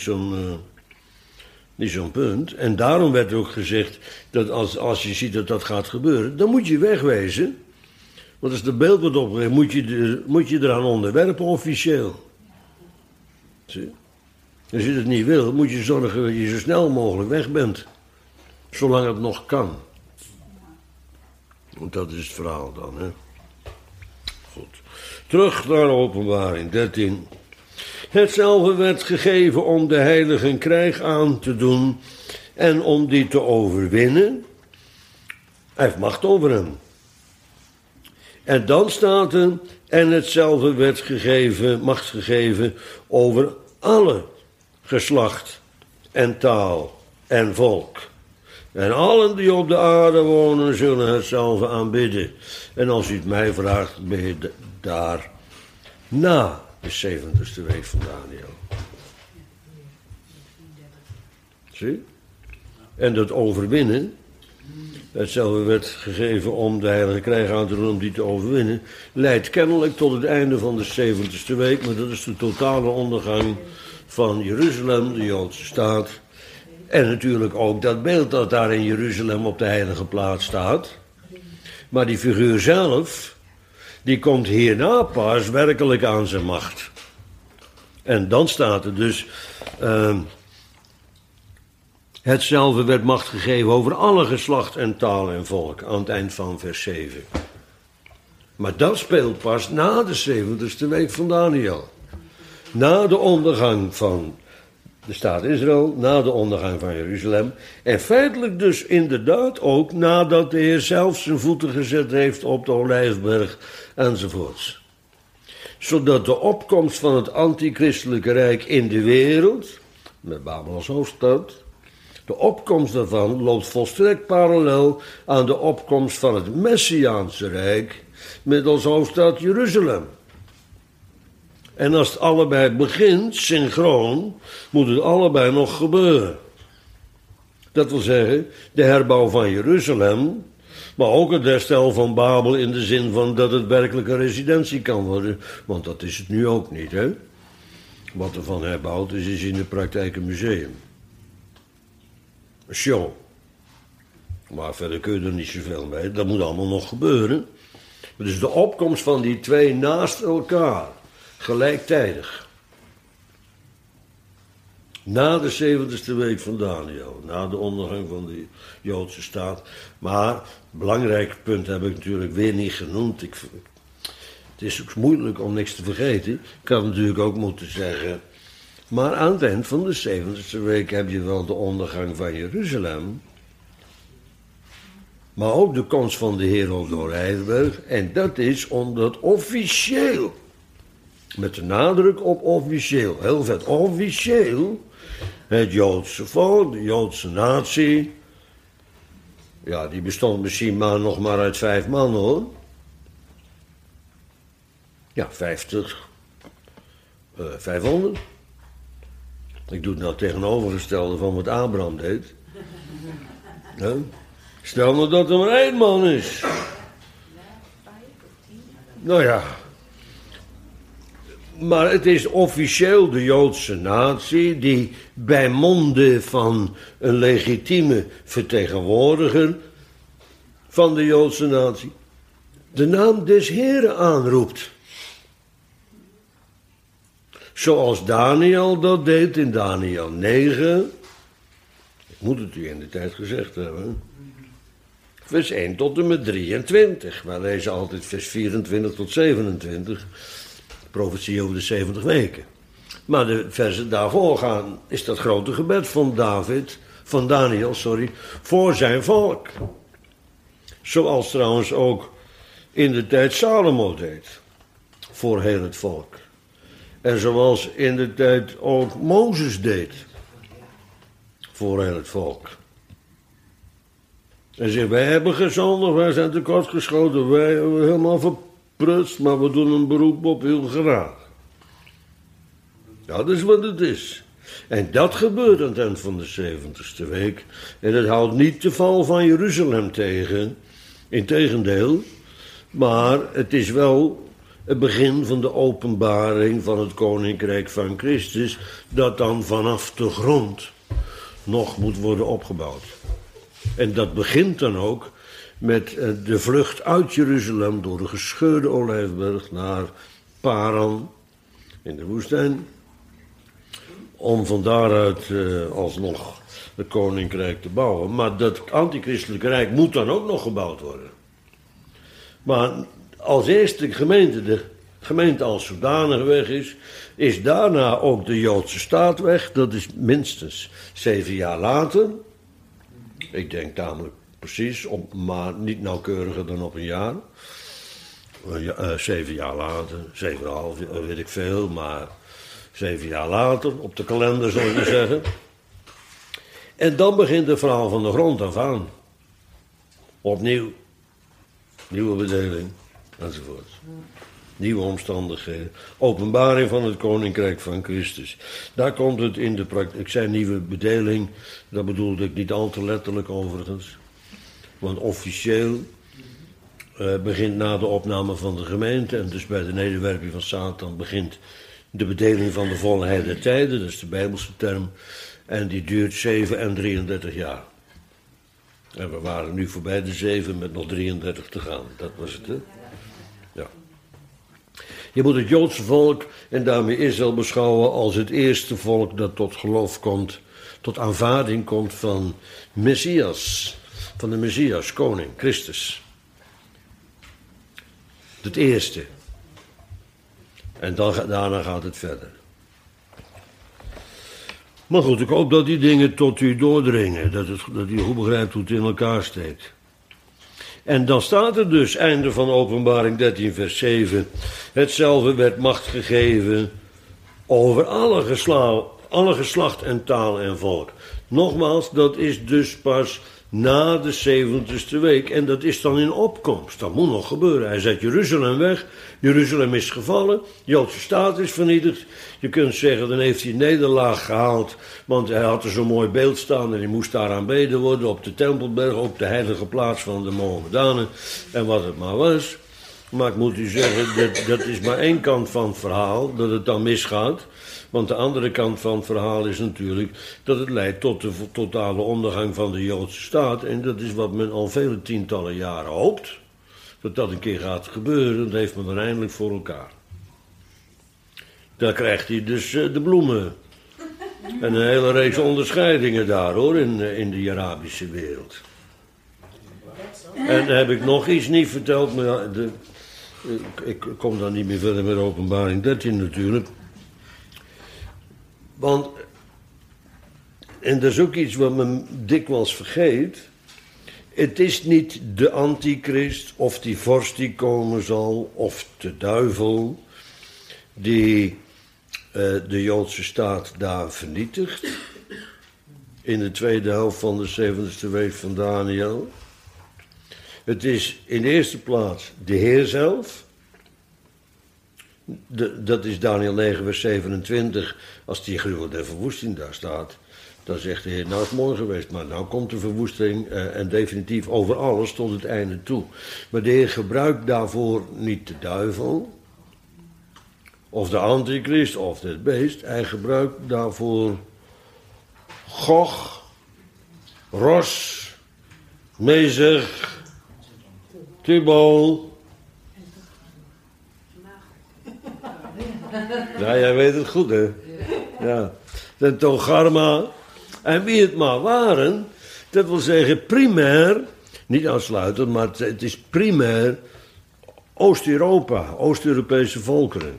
zo'n punt. En daarom werd ook gezegd dat als je ziet dat dat gaat gebeuren, dan moet je wegwezen. Want als het beeld wordt opgericht, moet je eraan onderwerpen officieel. Zie? Als je het niet wil, moet je zorgen dat je zo snel mogelijk weg bent. Zolang het nog kan. Want dat is het verhaal dan, hè. Goed. Terug naar Openbaring 13. Hetzelfde werd gegeven om de heiligen krijg aan te doen en om die te overwinnen. Hij heeft macht over hem. En dan staat er, en hetzelfde werd macht gegeven over alle geslacht en taal en volk. En allen die op de aarde wonen zullen hetzelfde aanbidden. En als u het mij vraagt, ben je daar na de 70ste week van Daniel. Zie? En dat overwinnen, hetzelfde werd gegeven om de heilige krijg aan te doen, om die te overwinnen, leidt kennelijk tot het einde van de 70ste week, maar dat is de totale ondergang van Jeruzalem, de Joodse staat. En natuurlijk ook dat beeld dat daar in Jeruzalem op de heilige plaats staat. Maar die figuur zelf, die komt hierna pas werkelijk aan zijn macht. En dan staat er dus, hetzelfde werd macht gegeven over alle geslacht en taal en volk, aan het eind van vers 7. Maar dat speelt pas na de 70ste week van Daniel. Na de ondergang van de staat Israël, na de ondergang van Jeruzalem. En feitelijk dus inderdaad ook nadat de Heer zelf zijn voeten gezet heeft op de Olijfberg enzovoorts. Zodat de opkomst van het antichristelijke rijk in de wereld, met Babel als hoofdstad, de opkomst daarvan loopt volstrekt parallel aan de opkomst van het Messiaanse rijk met als hoofdstad Jeruzalem. En als het allebei begint, synchroon, moet het allebei nog gebeuren. Dat wil zeggen, de herbouw van Jeruzalem, maar ook het herstel van Babel in de zin van dat het werkelijke residentie kan worden. Want dat is het nu ook niet, hè. Wat er van herbouwd is in de praktijk een museum. Een show. Maar verder kun je er niet zoveel mee. Dat moet allemaal nog gebeuren. Dus de opkomst van die twee naast elkaar, gelijktijdig. Na de 70ste week van Daniel, na de ondergang van de Joodse staat. Maar, belangrijk punt heb ik natuurlijk weer niet genoemd. Het is ook moeilijk om niks te vergeten. Ik had natuurlijk ook moeten zeggen. Maar aan het eind van de 70ste week heb je wel de ondergang van Jeruzalem. Maar ook de komst van de Heer op de Olijfberg. En dat is omdat officieel, met de nadruk op officieel, heel vet, officieel, het Joodse volk, de Joodse natie, ja, die bestond misschien nog maar uit 5 man, hoor. Ja, 50, 500. Ik doe het nou tegenovergestelde van wat Abraham deed. Ja? Stel nou dat er maar 1 man is. Nou ja. Maar het is officieel de Joodse natie die bij monde van een legitieme vertegenwoordiger van de Joodse natie de naam des Heren aanroept. Zoals Daniel dat deed in Daniel 9. Ik moet het u in de tijd gezegd hebben. Vers 1 tot en met 23. Wij lezen altijd vers 24 tot 27. Profetie over de 70 weken. Maar de versen daarvoor gaan, is dat grote gebed van Daniel, voor zijn volk. Zoals trouwens ook in de tijd Salomo deed. Voor heel het volk. En zoals in de tijd ook Mozes deed. Voor heel het volk. En zegt, wij hebben gezondigd, wij zijn tekortgeschoten, wij hebben helemaal verprutst, maar we doen een beroep op uw genade. Ja, dat is wat het is. En dat gebeurt aan het eind van de 70ste week. En dat houdt niet de val van Jeruzalem tegen. Integendeel. Maar het is wel het begin van de openbaring van het Koninkrijk van Christus, dat dan vanaf de grond nog moet worden opgebouwd. En dat begint dan ook met de vlucht uit Jeruzalem door de gescheurde Olijfberg naar Paran in de woestijn. Om van daaruit alsnog het koninkrijk te bouwen. Maar dat antichristelijke rijk moet dan ook nog gebouwd worden. Maar als eerste de gemeente als zodanig weg is daarna ook de Joodse staat weg. Dat is minstens 7 jaar later. Ik denk tamelijk precies, maar niet nauwkeuriger dan op een jaar. 7 jaar later, 7,5, weet ik veel, maar 7 jaar later, op de kalender zou je zeggen. En dan begint het verhaal van de grond af aan. Opnieuw. Nieuwe bedeling, enzovoort. Nieuwe omstandigheden. Openbaring van het Koninkrijk van Christus. Daar komt het in de praktijk. Ik zei nieuwe bedeling, dat bedoelde ik niet al te letterlijk overigens. Want officieel begint na de opname van de gemeente, en dus bij de nederwerping van Satan begint de bedeling van de volheid der tijden, dat is de Bijbelse term, en die duurt 7 en 33 jaar. En we waren nu voorbij de 7 met nog 33 te gaan, dat was het, hè? Ja. Je moet het Joodse volk en daarmee Israël beschouwen als het eerste volk dat tot geloof komt, tot aanvaarding komt van Messias, van de Messias, koning, Christus. Het eerste. En daarna gaat het verder. Maar goed, ik hoop dat die dingen tot u doordringen, dat u goed begrijpt hoe het in elkaar steekt. En dan staat er dus, einde van Openbaring 13 vers 7, hetzelfde werd macht gegeven over alle geslacht en taal en volk. Nogmaals, dat is dus pas na de 70ste week en dat is dan in opkomst. Dat moet nog gebeuren. Hij zet Jeruzalem weg, Jeruzalem is gevallen, de Joodse staat is vernietigd. Je kunt zeggen, dan heeft hij nederlaag gehaald, want hij had er zo'n mooi beeld staan en hij moest daar aanbeden worden op de Tempelberg, op de heilige plaats van de Mohammedanen en wat het maar was. Maar ik moet u zeggen, dat is maar één kant van het verhaal, dat het dan misgaat. Want de andere kant van het verhaal is natuurlijk dat het leidt tot de totale ondergang van de Joodse staat. En dat is wat men al vele tientallen jaren hoopt. Dat dat een keer gaat gebeuren, dat heeft men dan eindelijk voor elkaar. Daar krijgt hij dus de bloemen. En een hele reeks onderscheidingen daar hoor, in de Arabische wereld. En dan heb ik nog iets niet verteld, maar ik kom dan niet meer verder met Openbaring 13 natuurlijk. Want, en dat is ook iets wat men dikwijls vergeet, Het is niet de antichrist of die vorst die komen zal of de duivel die de Joodse staat daar vernietigt in de tweede helft van de 70ste week van Daniel. Het is in de eerste plaats de Heer zelf. Dat is Daniel 9 vers 27. Als die gruwel der verwoesting daar staat, dan zegt de Heer, nou is het mooi geweest, maar nou komt de verwoesting en definitief over alles tot het einde toe. Maar de Heer gebruikt daarvoor niet de duivel, of de antichrist, of het beest. Hij gebruikt daarvoor Gog, Ros, Mezeg, Tubal. Ja, jij weet het goed, hè? Ja. De Togarma. En wie het maar waren, dat wil zeggen primair, niet uitsluitend, maar het is primair Oost-Europa, Oost-Europese volkeren.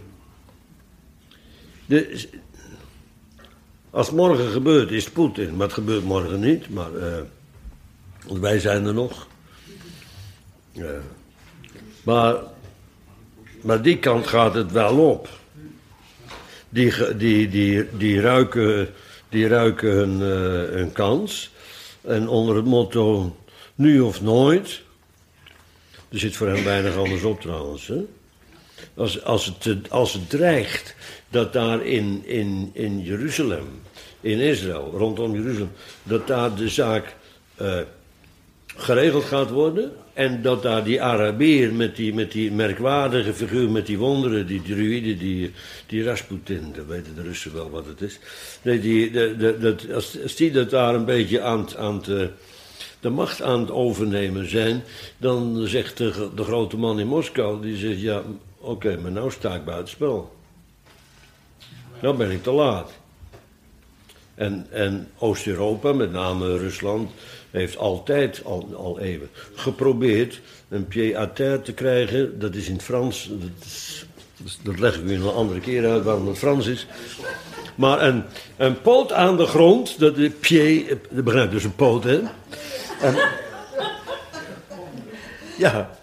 Als het morgen gebeurt, is het Poetin, maar het gebeurt morgen niet, want wij zijn er nog. Maar die kant gaat het wel op. Die ruiken hun kans. En onder het motto nu of nooit. Er zit voor hem weinig anders op trouwens. Hè? Als het dreigt dat daar in Jeruzalem, in Israël, rondom Jeruzalem, dat daar de zaak geregeld gaat worden. En dat daar die Arabier met die merkwaardige figuur, met die wonderen, die druïden, die Rasputin, dat weten de Russen wel wat het is. Nee, als die dat daar een beetje aan de macht aan het overnemen zijn, dan zegt de grote man in Moskou, die zegt, ja, oké, maar nou sta ik buitenspel. Nou ben ik te laat. En Oost-Europa, met name Rusland, heeft altijd, al eeuwen, geprobeerd een pied-à-terre te krijgen. Dat is in het Frans, dat leg ik u een andere keer uit waarom het Frans is. Maar een poot aan de grond, dat de pied, dat begrijp dus een poot, hè? Ja.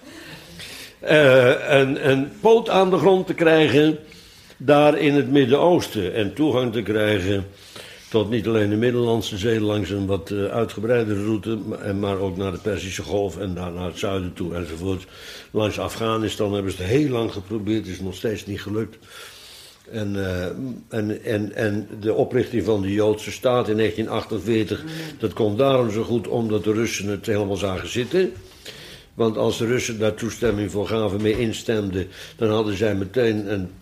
Een poot aan de grond te krijgen, daar in het Midden-Oosten. En toegang te krijgen tot niet alleen de Middellandse Zee langs een wat uitgebreidere route, maar ook naar de Perzische Golf en daar naar het zuiden toe enzovoort. Langs Afghanistan hebben ze het heel lang geprobeerd, is nog steeds niet gelukt. En de oprichting van de Joodse staat in 1948, dat komt daarom zo goed omdat de Russen het helemaal zagen zitten. Want als de Russen daar toestemming voor gaven, mee instemden, dan hadden zij meteen een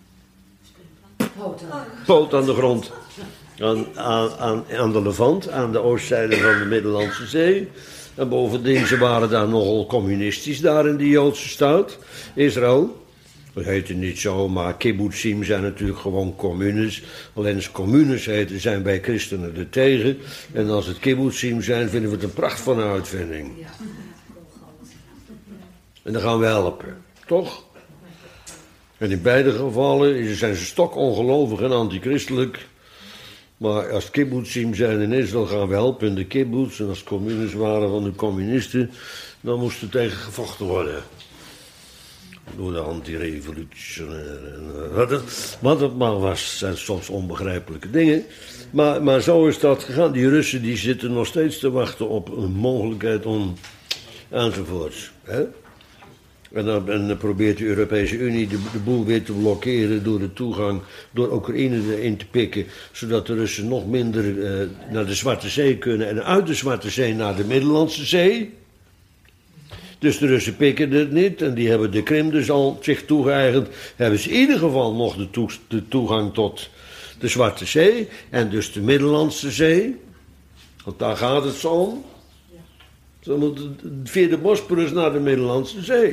poot aan de grond. Aan de Levant, aan de oostzijde van de Middellandse Zee. En bovendien, ze waren daar nogal communistisch, daar in die Joodse staat, Israël. Dat heette niet zo, maar kibbutzim zijn natuurlijk gewoon communes. Alleen als communes heten, zijn wij christenen er tegen. En als het kibbutzim zijn, vinden we het een pracht van een uitvinding. En dan gaan we helpen, toch? En in beide gevallen zijn ze stokongelovig en antichristelijk. Maar als kibbutzim zijn in Israël gaan we helpen in de kibbutz. En als communes waren van de communisten, dan moest er tegen gevochten worden. Door de anti-revolutionairen. Wat het maar was, zijn soms onbegrijpelijke dingen. Maar zo is dat gegaan. Die Russen die zitten nog steeds te wachten op een mogelijkheid om enzovoorts. Hè? En dan probeert de Europese Unie de boel weer te blokkeren door de toegang, door Oekraïne erin te pikken, zodat de Russen nog minder naar de Zwarte Zee kunnen en uit de Zwarte Zee naar de Middellandse Zee. Dus de Russen pikken het niet en die hebben de Krim dus al zich toegeëigend. Hebben ze in ieder geval nog de toegang tot de Zwarte Zee en dus de Middellandse Zee. Want daar gaat het zo om. Ze moeten via de Bosporus naar de Middellandse Zee.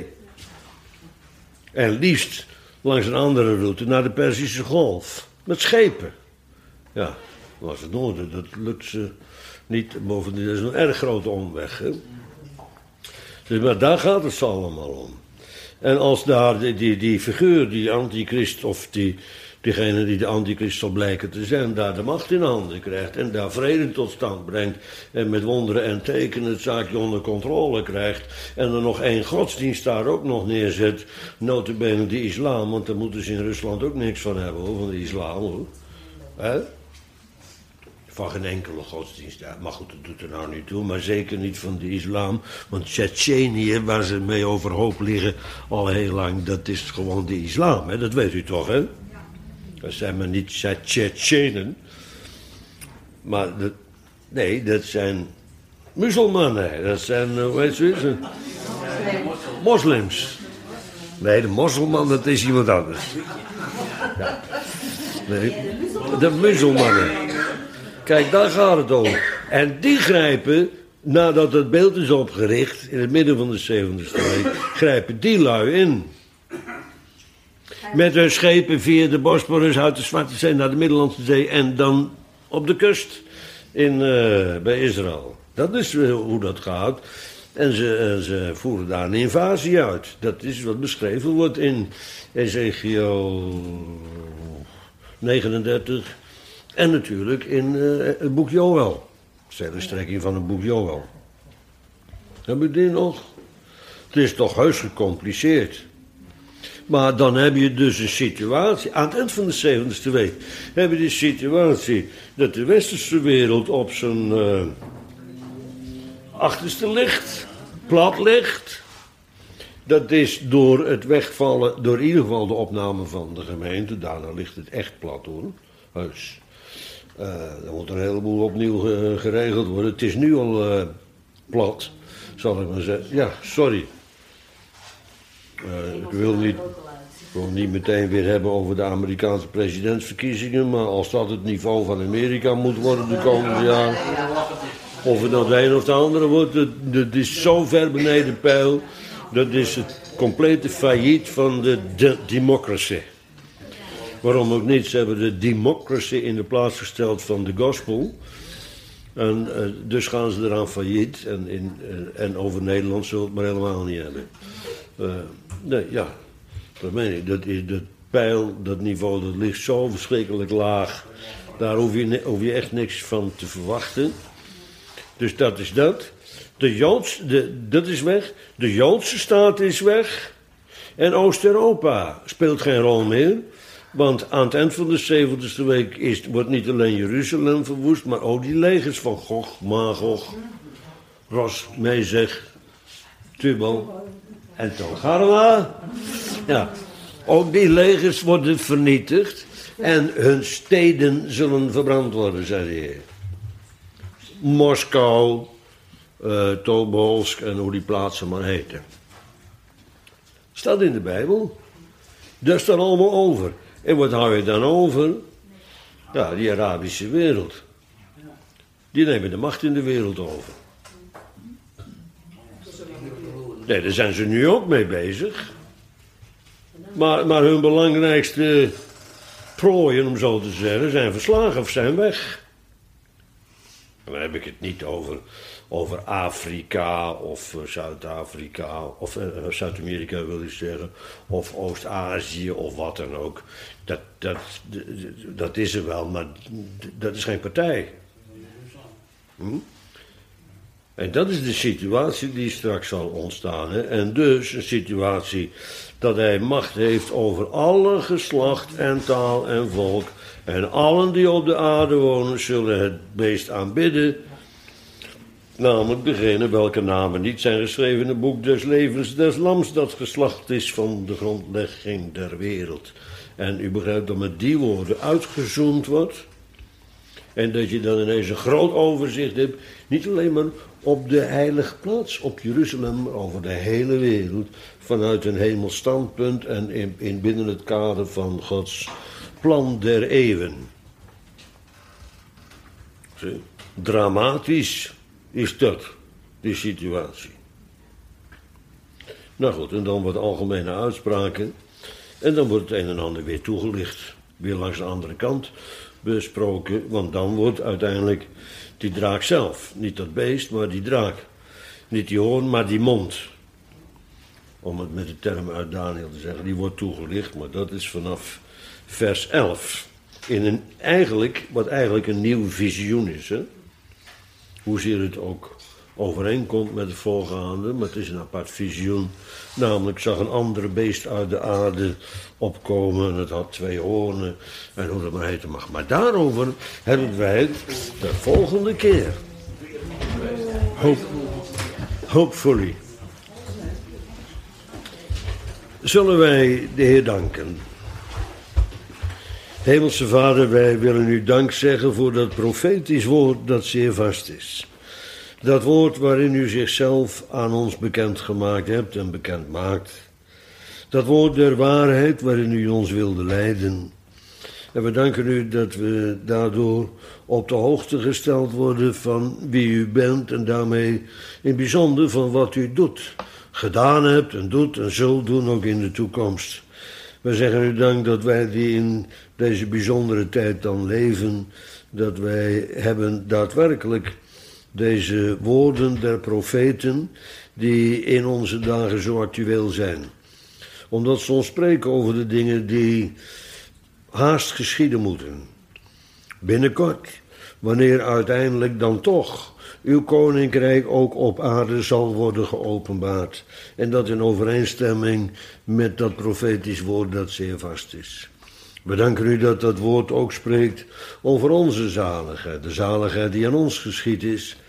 En liefst langs een andere route naar de Perzische Golf. Met schepen. Ja, langs het noorden, dat lukt ze niet. Bovendien is een erg grote omweg. Hè? Dus, maar daar gaat het zo allemaal om. En als daar die figuur, die antichrist of de Degene die de antichrist zal blijken te zijn, daar de macht in handen krijgt en daar vrede tot stand brengt en met wonderen en tekenen het zaakje onder controle krijgt en er nog één godsdienst daar ook nog neerzet, nota bene de islam, want daar moeten ze in Rusland ook niks van hebben hoor, van de islam hoor. Hè? Van geen enkele godsdienst. Ja, maar goed, dat doet er nou niet toe. Maar zeker niet van de islam. Want Tsjetsjenië, waar ze mee overhoop liggen al heel lang, dat is gewoon de islam. Hè? Dat weet u toch, hè? Dat zijn maar niet Tsjetsjenen. Maar nee, dat zijn muzelmannen. Dat zijn, hoe heet ze? Moslims. Nee, de moslimman, dat is iemand anders. Ja. Nee, de muzelmannen. Kijk, daar gaat het om. En die grijpen, nadat het beeld is opgericht, in het midden van de 70ste week, grijpen die lui in. Met hun schepen via de Bosporus uit de Zwarte Zee naar de Middellandse Zee en dan op de kust bij Israël. Dat is hoe dat gaat. En ze voeren daar een invasie uit. Dat is wat beschreven wordt in Ezekiel 39... En natuurlijk in het boek Joël. Dat is de hele strekking van het boek Joël. Heb je die nog? Het is toch heus gecompliceerd. Maar dan heb je dus een situatie, aan het eind van de 70ste week, heb je die situatie dat de westerse wereld op zijn achterste ligt, plat ligt. Dat is door het wegvallen, door in ieder geval de opname van de gemeente, daarna ligt het echt plat hoor, heus. Er moet een heleboel opnieuw geregeld worden. Het is nu al plat, zal ik maar zeggen. Ja, sorry. Ik wil niet meteen weer hebben over de Amerikaanse presidentsverkiezingen, maar als dat het niveau van Amerika moet worden de komende jaren, of het nou de een of de andere wordt, dat is zo ver beneden peil, dat is het complete failliet van de democracy. Waarom ook niet? Ze hebben de democracy in de plaats gesteld van de gospel. En dus gaan ze eraan failliet. En over Nederland zullen we het maar helemaal niet hebben. Nee, ja. Dat meen ik. Dat peil, dat niveau, dat ligt zo verschrikkelijk laag. Daar hoef je echt niks van te verwachten. Dus dat is dat. Dat is weg. De Joodse staat is weg. En Oost-Europa speelt geen rol meer. Want aan het eind van de 70ste week wordt niet alleen Jeruzalem verwoest, maar ook die legers van Gog, Magog, Ros, Mezeg, Tubal en Togarma. Ja, ook die legers worden vernietigd en hun steden zullen verbrand worden, zei de Heer. Moskou, Tobolsk en hoe die plaatsen maar heten. Staat in de Bijbel. Dat staat allemaal over. En wat hou je dan over? Ja, die Arabische wereld. Die nemen de macht in de wereld over. Nee, daar zijn ze nu ook mee bezig. Maar hun belangrijkste prooien, om zo te zeggen, zijn verslagen of zijn weg. En dan heb ik het niet over Afrika of Zuid-Afrika of Zuid-Amerika wil ik zeggen, of Oost-Azië of wat dan ook. Dat is er wel, maar dat is geen partij. En dat is de situatie die straks zal ontstaan. Hè? En dus een situatie dat hij macht heeft over alle geslacht en taal en volk. En allen die op de aarde wonen zullen het beest aanbidden. Namelijk degene welke namen niet zijn geschreven in het boek des levens des lams dat geslacht is van de grondlegging der wereld. En u begrijpt dat met die woorden uitgezoomd wordt. En dat je dan ineens een groot overzicht hebt. Niet alleen maar op de heilige plaats, op Jeruzalem, maar over de hele wereld. Vanuit een hemelstandpunt en binnen het kader van Gods plan der eeuwen. Zie? Dramatisch is dat, die situatie. Nou goed, en dan wat algemene uitspraken. En dan wordt het een en ander weer toegelicht. Weer langs de andere kant besproken. Want dan wordt uiteindelijk die draak zelf. Niet dat beest, maar die draak. Niet die hoorn, maar die mond. om het met de term uit Daniel te zeggen, die wordt toegelicht, maar dat is vanaf vers 11. Wat eigenlijk een nieuw visioen is. Hè? Hoezeer het ook overeenkomt met het voorgaande, maar het is een apart visioen. Namelijk zag een andere beest uit de aarde opkomen en het had 2 hoornen en hoe dat maar heten mag. Maar daarover hebben wij het de volgende keer. Hopefully. Zullen wij de Heer danken. Hemelse Vader, wij willen u dank zeggen voor dat profetisch woord dat zeer vast is. Dat woord waarin u zichzelf aan ons bekendgemaakt hebt en bekend maakt. Dat woord der waarheid waarin u ons wilde leiden. En we danken u dat we daardoor op de hoogte gesteld worden van wie u bent en daarmee in het bijzonder van wat u doet. Gedaan hebt en doet en zult doen ook in de toekomst. We zeggen u dank dat wij die in deze bijzondere tijd dan leven, dat wij hebben daadwerkelijk deze woorden der profeten die in onze dagen zo actueel zijn. Omdat ze ons spreken over de dingen die haast geschieden moeten. Binnenkort, wanneer uiteindelijk dan toch uw koninkrijk ook op aarde zal worden geopenbaard. En dat in overeenstemming met dat profetisch woord dat zeer vast is. We danken u dat dat woord ook spreekt over onze zaligheid. De zaligheid die aan ons geschied is.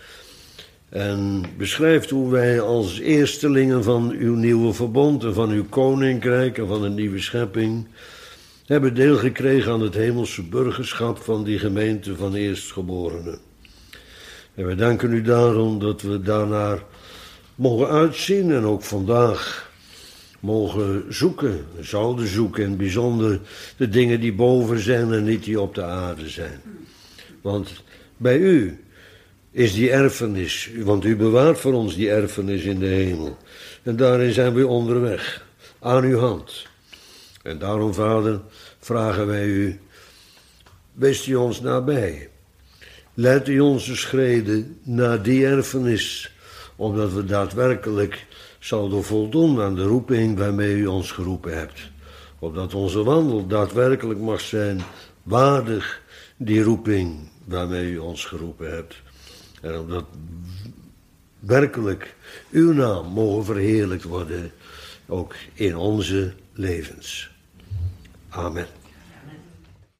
En beschrijft hoe wij als eerstelingen van uw nieuwe verbond en van uw koninkrijk en van een nieuwe schepping hebben deel gekregen aan het hemelse burgerschap van die gemeente van eerstgeborenen. En we danken u daarom dat we daarnaar mogen uitzien en ook vandaag mogen zoeken, zouden zoeken in het bijzonder de dingen die boven zijn en niet die op de aarde zijn. Want bij u is die erfenis, want u bewaart voor ons die erfenis in de hemel. En daarin zijn we onderweg, aan uw hand. En daarom, Vader, vragen wij u, wees u ons nabij. Leid u onze schreden naar die erfenis, omdat we daadwerkelijk zouden voldoen aan de roeping waarmee u ons geroepen hebt. Opdat onze wandel daadwerkelijk mag zijn waardig die roeping waarmee u ons geroepen hebt. En omdat werkelijk uw naam mogen verheerlijkt worden, ook in onze levens. Amen.